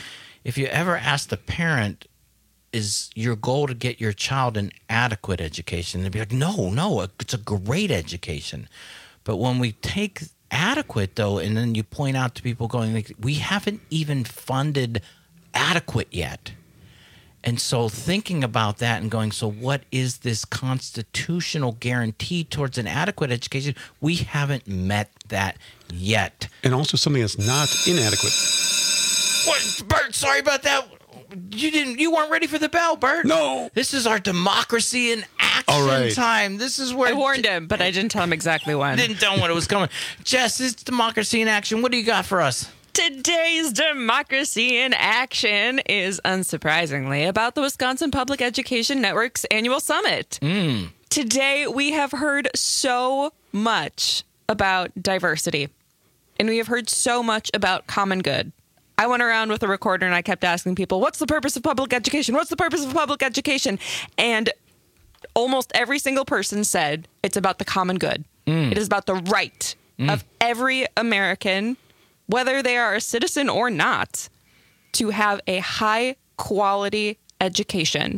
if you ever ask the parent, is your goal to get your child an adequate education? They'd be like, no, no, it's a great education. But when we take adequate, though, and then you point out to people going, like, we haven't even funded adequate yet. And so thinking about that and going, so what is this constitutional guarantee towards an adequate education? We haven't met that yet. And also something that's not inadequate. What, Bert, sorry about that. You didn't. You weren't ready for the bell, Bert. No. This is our democracy in action All right. time. This is where I warned him, but I didn't tell him exactly when. Didn't tell him when it was coming. Jess, it's democracy in action. What do you got for us? Today's Democracy in Action is, unsurprisingly, about the Wisconsin Public Education Network's annual summit. Mm. Today, we have heard so much about diversity, and we have heard so much about common good. I went around with a recorder and I kept asking people, what's the purpose of public education? What's the purpose of public education? And almost every single person said it's about the common good. Mm. It is about the right mm. of every American, whether they are a citizen or not, to have a high quality education.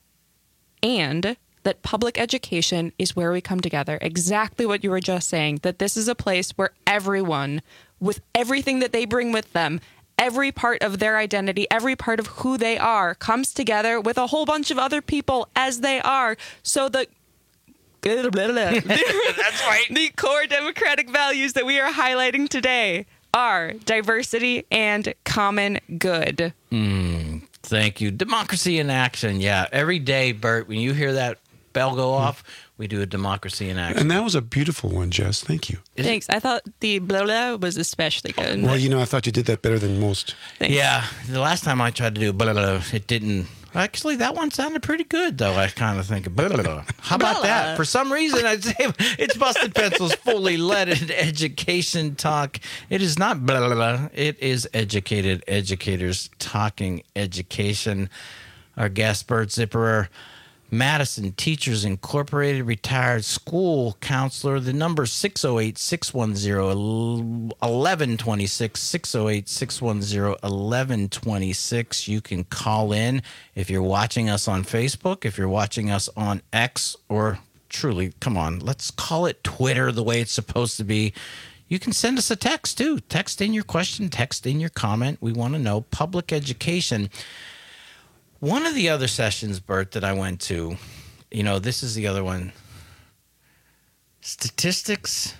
And that public education is where we come together. Exactly what you were just saying, that this is a place where everyone, with everything that they bring with them, every part of their identity, every part of who they are, comes together with a whole bunch of other people as they are. So the That's right. The core democratic values that we are highlighting today are diversity and common good. Mm, thank you. Democracy in action. Yeah. Every day, Bert, when you hear that bell go off, we do a democracy in action. And that was a beautiful one, Jess. Thank you. Thanks. I thought the blah blah was especially good. Well, you know, I thought you did that better than most. Thanks. Yeah. The last time I tried to do blah, blah, blah, it didn't. Actually, that one sounded pretty good, though. I kind of think, blah, blah, blah. How about that? For some reason, I'd say it's Busted Pencil's fully leaded education talk. It is not blah, blah, blah. It is educated educators talking education. Our guest, Bert Zipperer, Madison Teachers Incorporated, retired school counselor. The number six oh eight, six one zero, one one two six, six oh eight, six one zero, one one two six. You can call in if you're watching us on Facebook, if you're watching us on X, or truly, come on, let's call it Twitter the way it's supposed to be. You can send us a text, too. Text in your question, text in your comment. We want to know public education. One of the other sessions, Bert, that I went to, you know, this is the other one. Statistics,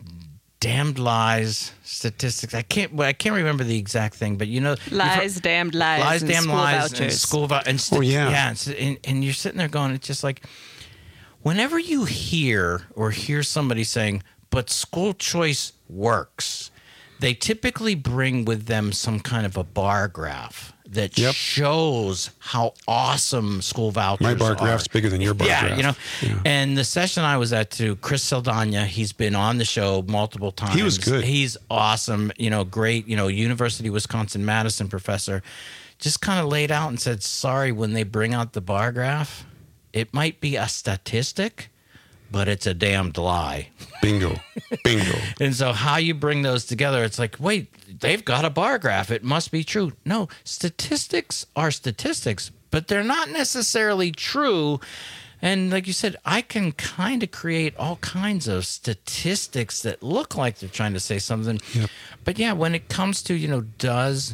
damned lies, statistics. I can't. I can't remember the exact thing, but you know, lies, damned lies, lies, and damned school lies, vouchers. and school vouchers. And st- oh yeah, yeah. And, and, and you're sitting there going, it's just like, whenever you hear or hear somebody saying, "But school choice works," they typically bring with them some kind of a bar graph that yep. shows how awesome school vouchers are. My bar graph's bigger than your bar yeah, graph. You know, yeah. And the session I was at too, Chris Saldana, he's been on the show multiple times. He was good. He's awesome. You know, great, you know, University of Wisconsin-Madison professor. Just kind of laid out and said, sorry, when they bring out the bar graph, it might be a statistic, but it's a damned lie. Bingo. Bingo. And so how you bring those together, it's like, wait, they've got a bar graph. It must be true. No, statistics are statistics, but they're not necessarily true. And like you said, I can kind of create all kinds of statistics that look like they're trying to say something. Yep. But yeah, when it comes to, you know, does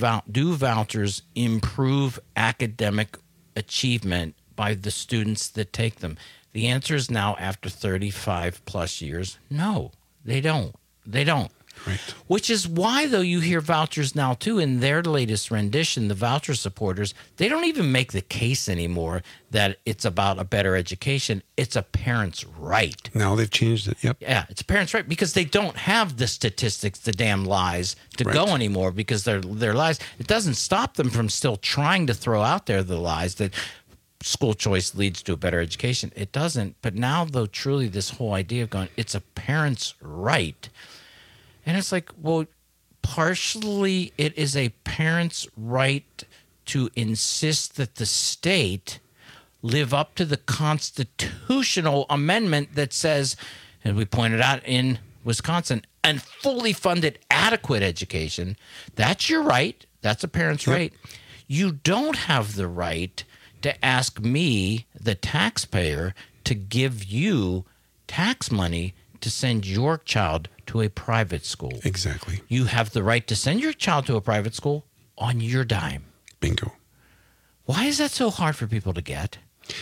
do vouchers improve academic achievement by the students that take them? The answer is now, after thirty-five plus years, no, they don't. They don't. Right. Which is why, though, you hear vouchers now, too, in their latest rendition, the voucher supporters, they don't even make the case anymore that it's about a better education. It's a parent's right. Now they've changed it. Yep. Yeah, it's a parent's right because they don't have the statistics, the damn lies to right. go anymore because they're, they're lies. It doesn't stop them from still trying to throw out there the lies that school choice leads to a better education. It doesn't. But now, though, truly this whole idea of going, it's a parent's right. And it's like, well, partially it is a parent's right to insist that the state live up to the constitutional amendment that says, and we pointed out in Wisconsin, and fully funded adequate education. That's your right. That's a parent's yep. right. You don't have the right to ask me, the taxpayer, to give you tax money to send your child to a private school. Exactly. You have the right to send your child to a private school on your dime. Bingo. Why is that so hard for people to get?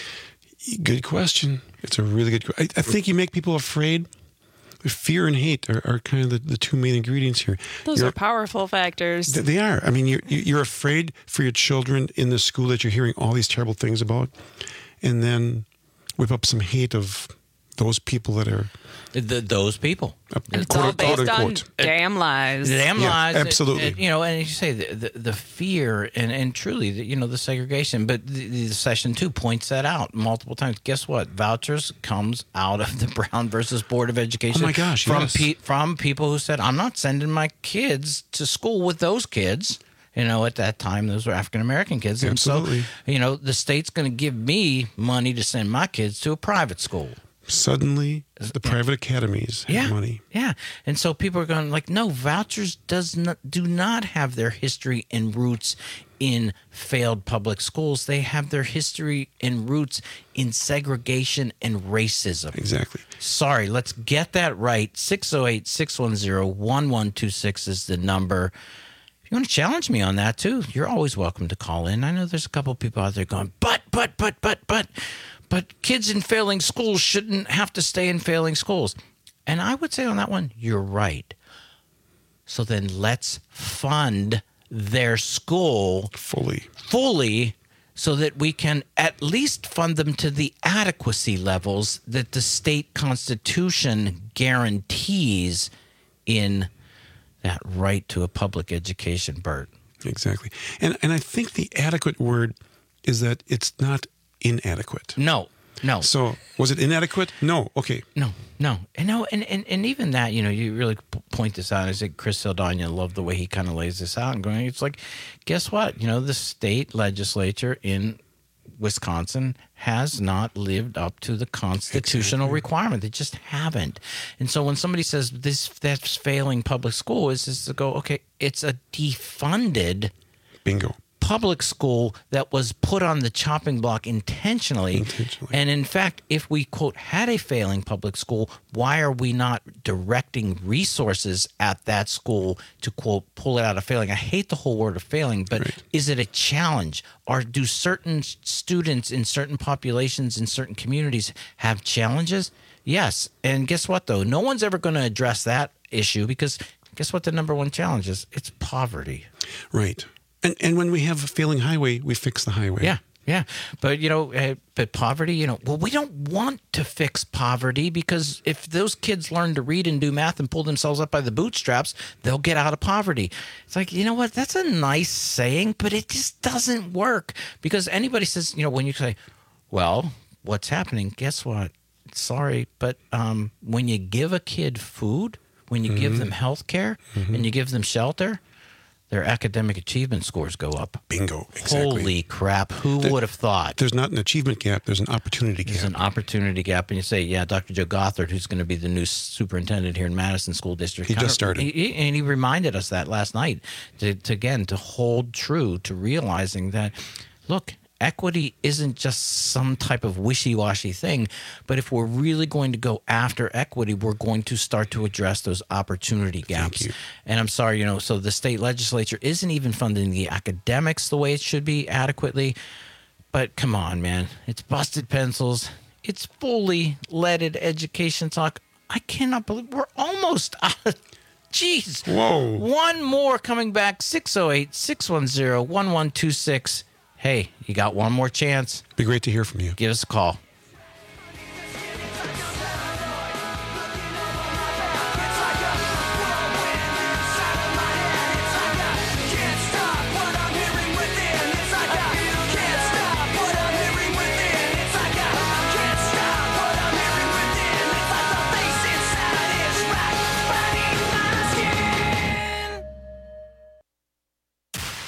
Good question. It's a really good question. I, I think you make people afraid. Fear and hate are, are kind of the, the two main ingredients here. Those You're, are powerful factors. They are. I mean, you're, you're afraid for your children in the school that you're hearing all these terrible things about, and then whip up some hate of those people that are... The, those people. It's quote, all based on damn lies. Damn yeah, lies. Absolutely. And, you know, and you say the, the, the fear and, and truly, the, you know, the segregation. But the, the session two points that out multiple times. Guess what? Vouchers comes out of the Brown versus Board of Education. Oh, my gosh, From, yes. pe- from people who said, I'm not sending my kids to school with those kids. You know, at that time, those were African-American kids. And Absolutely. so, you know, the state's going to give me money to send my kids to a private school. Suddenly, the private academies have yeah, money. Yeah, and so people are going like, no, vouchers does not do not have their history and roots in failed public schools. They have their history and roots in segregation and racism. Exactly. Sorry, let's get that right. six oh eight, six one zero, one one two six is the number. If you want to challenge me on that too, you're always welcome to call in. I know there's a couple people out there going, but, but, but, but, but. But kids in failing schools shouldn't have to stay in failing schools. And I would say on that one, you're right. So then let's fund their school fully, fully, so that we can at least fund them to the adequacy levels that the state constitution guarantees in that right to a public education, Bert. Exactly. And and I think the adequate word is that it's not inadequate. No, no. So was it inadequate? No. Okay. No, no. And no, and, and, and even that, you know, you really p- point this out. I said Chris Saldana, love the way he kind of lays this out and going, it's like, guess what? You know, the state legislature in Wisconsin has not lived up to the constitutional exactly. requirement. They just haven't. And so when somebody says this, that's failing public school, is just to go, okay, it's a defunded bingo public school that was put on the chopping block intentionally. intentionally. And in fact, if we, quote, had a failing public school, why are we not directing resources at that school to, quote, pull it out of failing? I hate the whole word of failing, but right. is it a challenge? Or do certain students in certain populations in certain communities have challenges? Yes. And guess what, though? No one's ever going to address that issue because guess what the number one challenge is? It's poverty. Right. And and when we have a failing highway, we fix the highway. Yeah, yeah. But, you know, uh, but poverty, you know, well, we don't want to fix poverty because if those kids learn to read and do math and pull themselves up by the bootstraps, they'll get out of poverty. It's like, you know what? That's a nice saying, but it just doesn't work because anybody says, you know, when you say, well, what's happening? Guess what? Sorry, but um, when you give a kid food, when you mm-hmm. give them health care mm-hmm. and you give them shelter, their academic achievement scores go up. Bingo. Exactly. Holy crap. Who there, would have thought? There's not an achievement gap. There's an opportunity gap. There's an opportunity gap. And you say, yeah, Doctor Joe Gothard, who's going to be the new superintendent here in Madison School District. He just started. He, and he reminded us that last night, to, to again, to hold true to realizing that, look, equity isn't just some type of wishy-washy thing, but if we're really going to go after equity, we're going to start to address those opportunity gaps. And I'm sorry, you know, so the state legislature isn't even funding the academics the way it should be adequately. But come on, man, it's busted pencils. It's fully leaded education talk. I cannot believe we're almost out of Jeez. Whoa. One more coming back, six oh eight, six one zero, one one two six. Hey, you got one more chance. Be great to hear from you. Give us a call.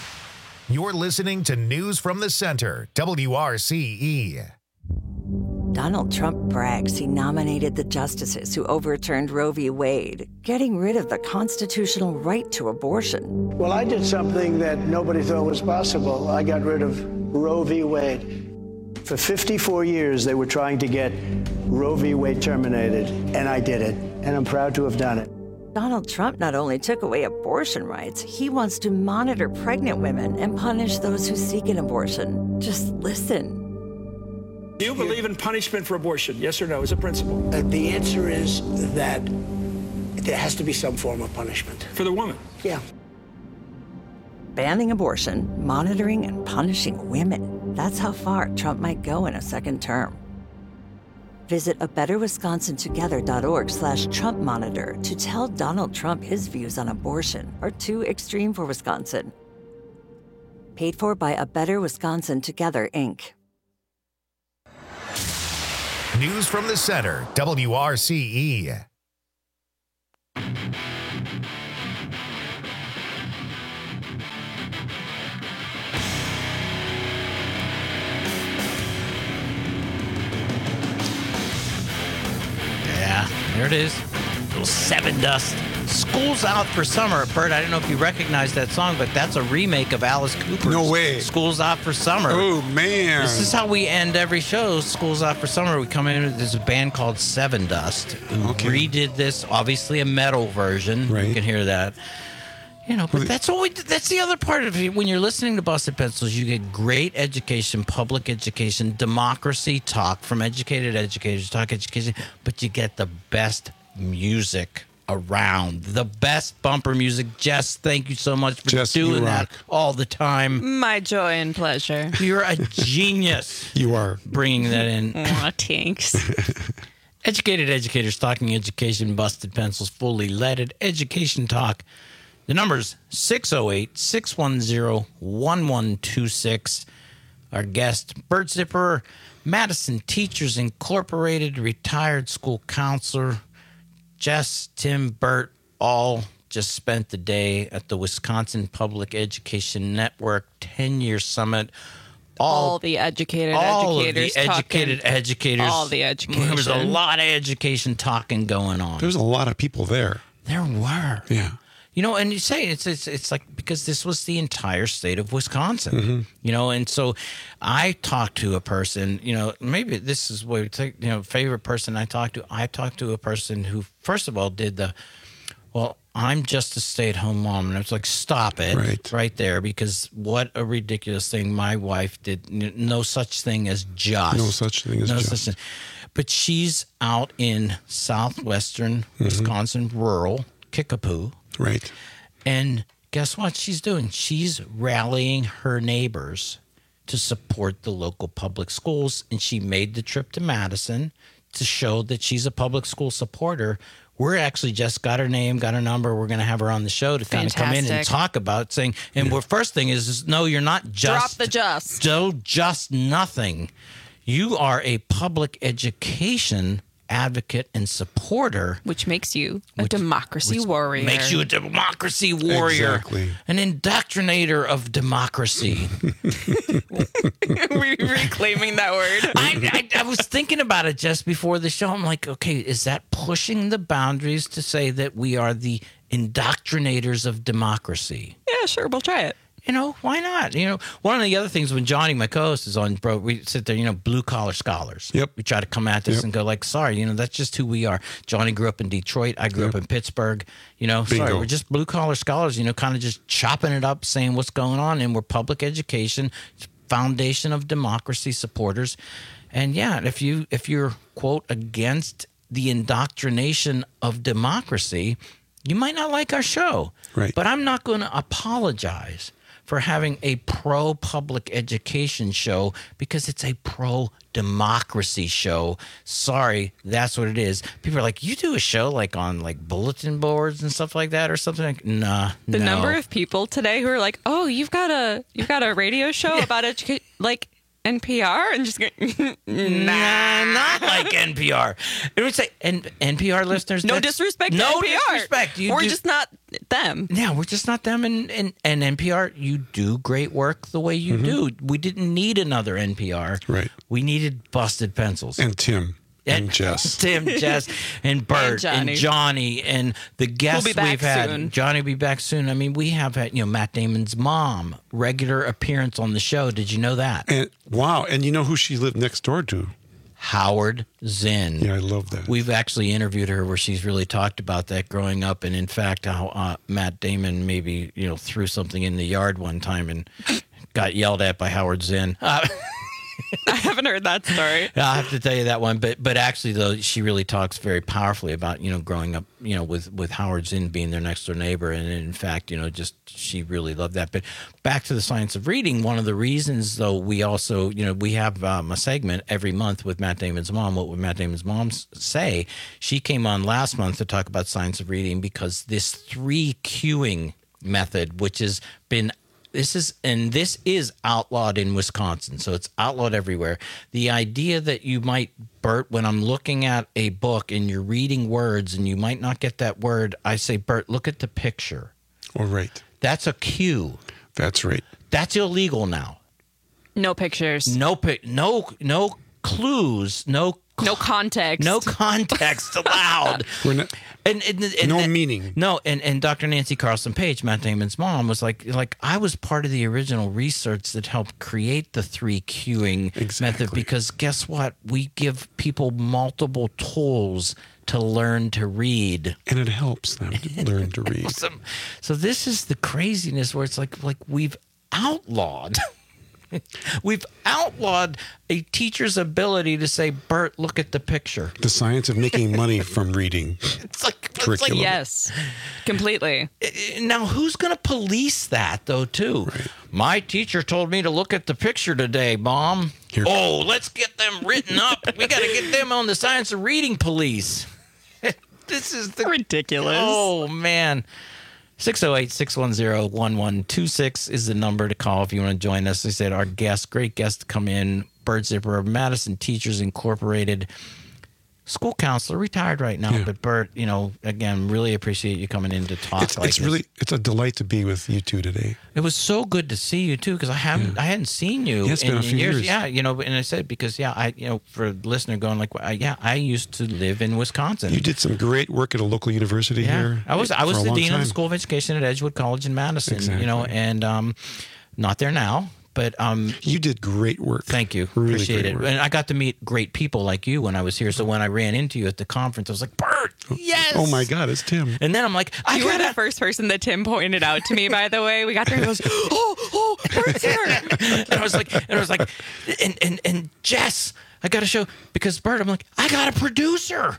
You're listening to News from the Center, W R C E. Donald Trump brags he nominated the justices who overturned Roe v. Wade, getting rid of the constitutional right to abortion. Well, I did something that nobody thought was possible. I got rid of Roe v. Wade. For fifty-four years, they were trying to get Roe v. Wade terminated, and I did it, and I'm proud to have done it. Donald Trump not only took away abortion rights, he wants to monitor pregnant women and punish those who seek an abortion. Just listen. Do you believe in punishment for abortion? Yes or no, as a principle? Uh, the answer is that there has to be some form of punishment. For the woman? Yeah. Banning abortion, monitoring and punishing women. That's how far Trump might go in a second term. Visit a better wisconsin together dot org slash Trump monitor to tell Donald Trump his views on abortion are too extreme for Wisconsin. Paid for by A Better Wisconsin Together, Incorporated. News from the center, W R C E. Yeah, there it is. Little Seven Dust. School's Out for Summer. Bert, I don't know if you recognize that song, but that's a remake of Alice Cooper's No way. School's Out for Summer. Oh, man. This is how we end every show, School's Out for Summer. We come in, there's a band called Seven Dust who Okay. redid this, obviously a metal version. Right. You can hear that. You know, but that's all we, that's the other part of it. When you're listening to Busted Pencils, you get great education, public education, democracy talk from educated educators, talk education, but you get the best music around. The best bumper music. Jess, thank you so much for Jess, you doing that rock. all the time. My joy and pleasure. You're a genius. You are. Bringing that in. Aw, thanks. Educated educators talking education, Busted Pencils, fully leaded education talk. The number's six oh eight, six one zero, one one two six. Our guest, Bert Zipper, Madison Teachers Incorporated, retired school counselor. Jess, Tim, Bert, all just spent the day at the Wisconsin Public Education Network ten-year summit. All, all the educated all educators. of the educated talking, educators. All the education. There was a lot of education talking going on. There's a lot of people there. There were. Yeah. You know, and you say it's it's it's like because this was the entire state of Wisconsin. Mm-hmm. You know, and so I talked to a person. You know, maybe this is what we take. You know, favorite person I talked to. I talked to a person who, first of all, did the. Well, I'm just a stay-at-home mom, and I was like, stop it, Right. right there, because what a ridiculous thing my wife did. No such thing as just. No such thing as no just. Such thing. But she's out in southwestern Mm-hmm. Wisconsin, rural Kickapoo. Right. And guess what she's doing? She's rallying her neighbors to support the local public schools. And she made the trip to Madison to show that she's a public school supporter. We're actually just got her name, got her number. We're going to have her on the show to kind of come in and Fantastic. talk about saying, and the first thing is, is, no, you're not just. Drop the just. So just nothing. You are a public education advocate and supporter, which makes you a which, democracy which warrior. Makes you a democracy warrior, Exactly. an indoctrinator of democracy. We're reclaiming that word. I, I, I was thinking about it just before the show. I'm like, okay, is that pushing the boundaries to say that we are the indoctrinators of democracy? Yeah, sure, we'll try it. You know, why not? You know, one of the other things when Johnny, my co-host, is on, bro, we sit there, you know, blue collar scholars. Yep. We try to come at this Yep. and go like, sorry, you know, that's just who we are. Johnny grew up in Detroit. I grew Yep. up in Pittsburgh. You know, sorry, Bingo. we're just blue collar scholars, you know, kind of just chopping it up, saying what's going on. And we're public education, foundation of democracy supporters. And yeah, if you if you're, quote, against the indoctrination of democracy, you might not like our show. Right. But I'm not going to apologize for having a pro-public education show because it's a pro-democracy show. Sorry, that's what it is. People are like, you do a show like on like bulletin boards and stuff like that or something? Like, nah, The no. number of people today who are like, "Oh, you've got a you've got a radio show about education, like N P R," and just go, Nah, not like N P R. It would say, and N P R listeners. no that's- disrespect. No to N P R. disrespect. You We're do- just not them. Yeah, we're just not them. And, and, and N P R, you do great work the way you mm-hmm. do. We didn't need another N P R. Right. We needed Busted Pencils. And Tim. And, and Jess. Tim, Jess, and Bert, and Johnny. and Johnny, and the guests we'll we've had. Soon. Johnny will be back soon. I mean, we have had, you know, Matt Damon's mom, regular appearance on the show. Did you know that? And wow. And you know who she lived next door to? Howard Zinn. Yeah, I love that. We've actually interviewed her where she's really talked about that growing up, and in fact, how uh, Matt Damon maybe, you know, threw something in the yard one time and got yelled at by Howard Zinn. Uh, I haven't heard that story. I'll have to tell you that one, but but actually though, she really talks very powerfully about, you know, growing up, you know, with with Howard Zinn being their next door neighbor, and in fact, you know, just she really loved that. But back to the science of reading, one of the reasons though, we also, you know, we have um, a segment every month with Matt Damon's mom. What would Matt Damon's mom say? She came on last month to talk about science of reading because this three cueing method, which has been This is and this is outlawed in Wisconsin, so it's outlawed everywhere. The idea that you might, Bert, when I'm looking at a book and you're reading words and you might not get that word, I say, Bert, look at the picture. Oh, right. That's a cue. That's right. That's illegal now. No pictures. No pic. No no clues. No. No context. No context allowed. We're not, and, and, and no and, meaning. No, and, and Doctor Nancy Carlson Page, Matt Damon's mom, was like, like I was part of the original research that helped create the three cueing exactly. method, because guess what? We give people multiple tools to learn to read. And it helps them to learn to read. So this is the craziness where it's like like we've outlawed We've outlawed a teacher's ability to say, Bert, look at the picture. The science of making money from reading. It's like, curriculum. It's like yes, completely. Now, who's going to police that, though, too? Right. My teacher told me to look at the picture today, Mom. Here. Oh, let's get them written up. We got to get them on the science of reading police. This is the ridiculous. Oh, man. six oh eight, six one zero, one one two six is the number to call if you want to join us. I said our guest, great guest to come in, Bert Zipper of Madison Teachers Incorporated, school counselor, retired right now. Yeah. But Bert, you know, again, really appreciate you coming in to talk. It's, like it's this. really, it's a delight to be with you two today. It was so good to see you too, because I haven't, yeah. I hadn't seen you yeah, it's in, been a few years. years. Yeah, you know, and I said because yeah, I, you know, for a listener going like, I, yeah, I used to live in Wisconsin. You did some great work at a local university yeah. here. I was, I was the dean time. of the School of Education at Edgewood College in Madison. Exactly. You know, and um, not there now. But um, you did great work. Thank you. Really Appreciate it. Work. And I got to meet great people like you when I was here. So when I ran into you at the conference, I was like, Bert, yes. Oh my God, it's Tim. And then I'm like, I you gotta... were the first person that Tim pointed out to me, by the way. We got there and he goes, oh, oh, Bert's here. And I was like, and I was like, and and, and Jess, I got to show, because Bert, I'm like, I got a producer.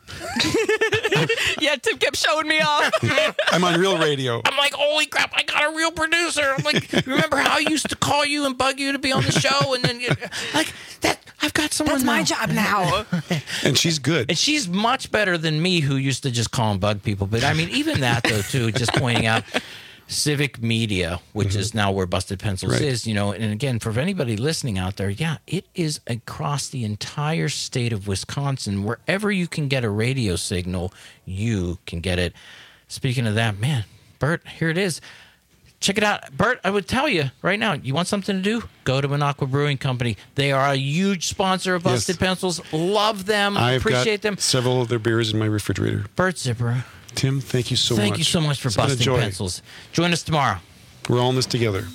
Yeah, Tim kept showing me off. I'm on real radio. I'm like, holy crap, I got a real producer. I'm like, remember how I used to call you and bug you to be on the show? And then, like, that, I've got someone That's now. my job now. And she's good. And she's much better than me, who used to just call and bug people. But I mean, even that, though, too, just pointing out, Civic Media, which mm-hmm. is now where Busted Pencils right. is, you know, and again, for anybody listening out there, yeah, it is across the entire state of Wisconsin. Wherever you can get a radio signal, you can get it. Speaking of that, man, Bert, here it is. Check it out. Bert, I would tell you right now, you want something to do? Go to Minocqua Brewing Company. They are a huge sponsor of Busted yes. Pencils. Love them. I've Appreciate got them. Several of their beers in my refrigerator. Bert Zipper. Tim, thank you so thank much. Thank you so much for it's Busting Pencils. Join us tomorrow. We're all in this together.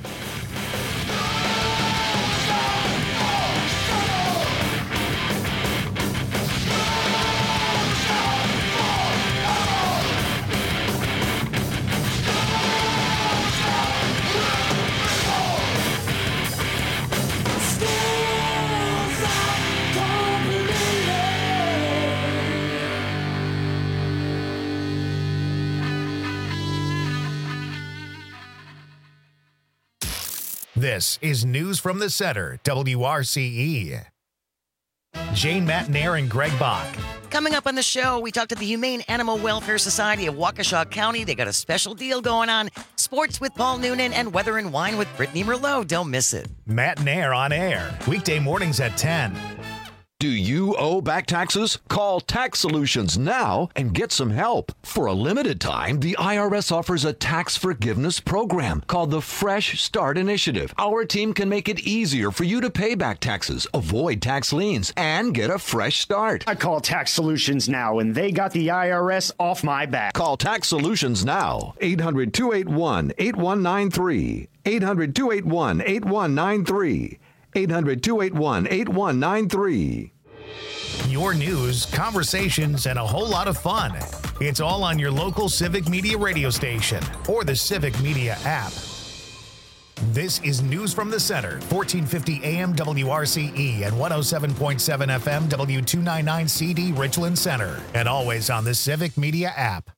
This is News from the Center, W R C E. Jane Matnair and Greg Bach. Coming up on the show, we talked to the Humane Animal Welfare Society of Waukesha County. They got a special deal going on. Sports with Paul Noonan and Weather and Wine with Brittany Merlot. Don't miss it. Matnair on air, weekday mornings at ten. Do you owe back taxes? Call Tax Solutions now and get some help. For a limited time, the I R S offers a tax forgiveness program called the Fresh Start Initiative. Our team can make it easier for you to pay back taxes, avoid tax liens, and get a fresh start. I call Tax Solutions now, and they got the I R S off my back. Call Tax Solutions now. eight hundred, two eight one, eight one nine three. eight hundred, two eight one, eight one nine three. eight hundred, two eight one, eight one nine three. Your news, conversations, and a whole lot of fun. It's all on your local Civic Media radio station or the Civic Media app. This is News from the Center, fourteen fifty A M W R C E and one oh seven point seven F M W two ninety-nine C D Richland Center, and always on the Civic Media app.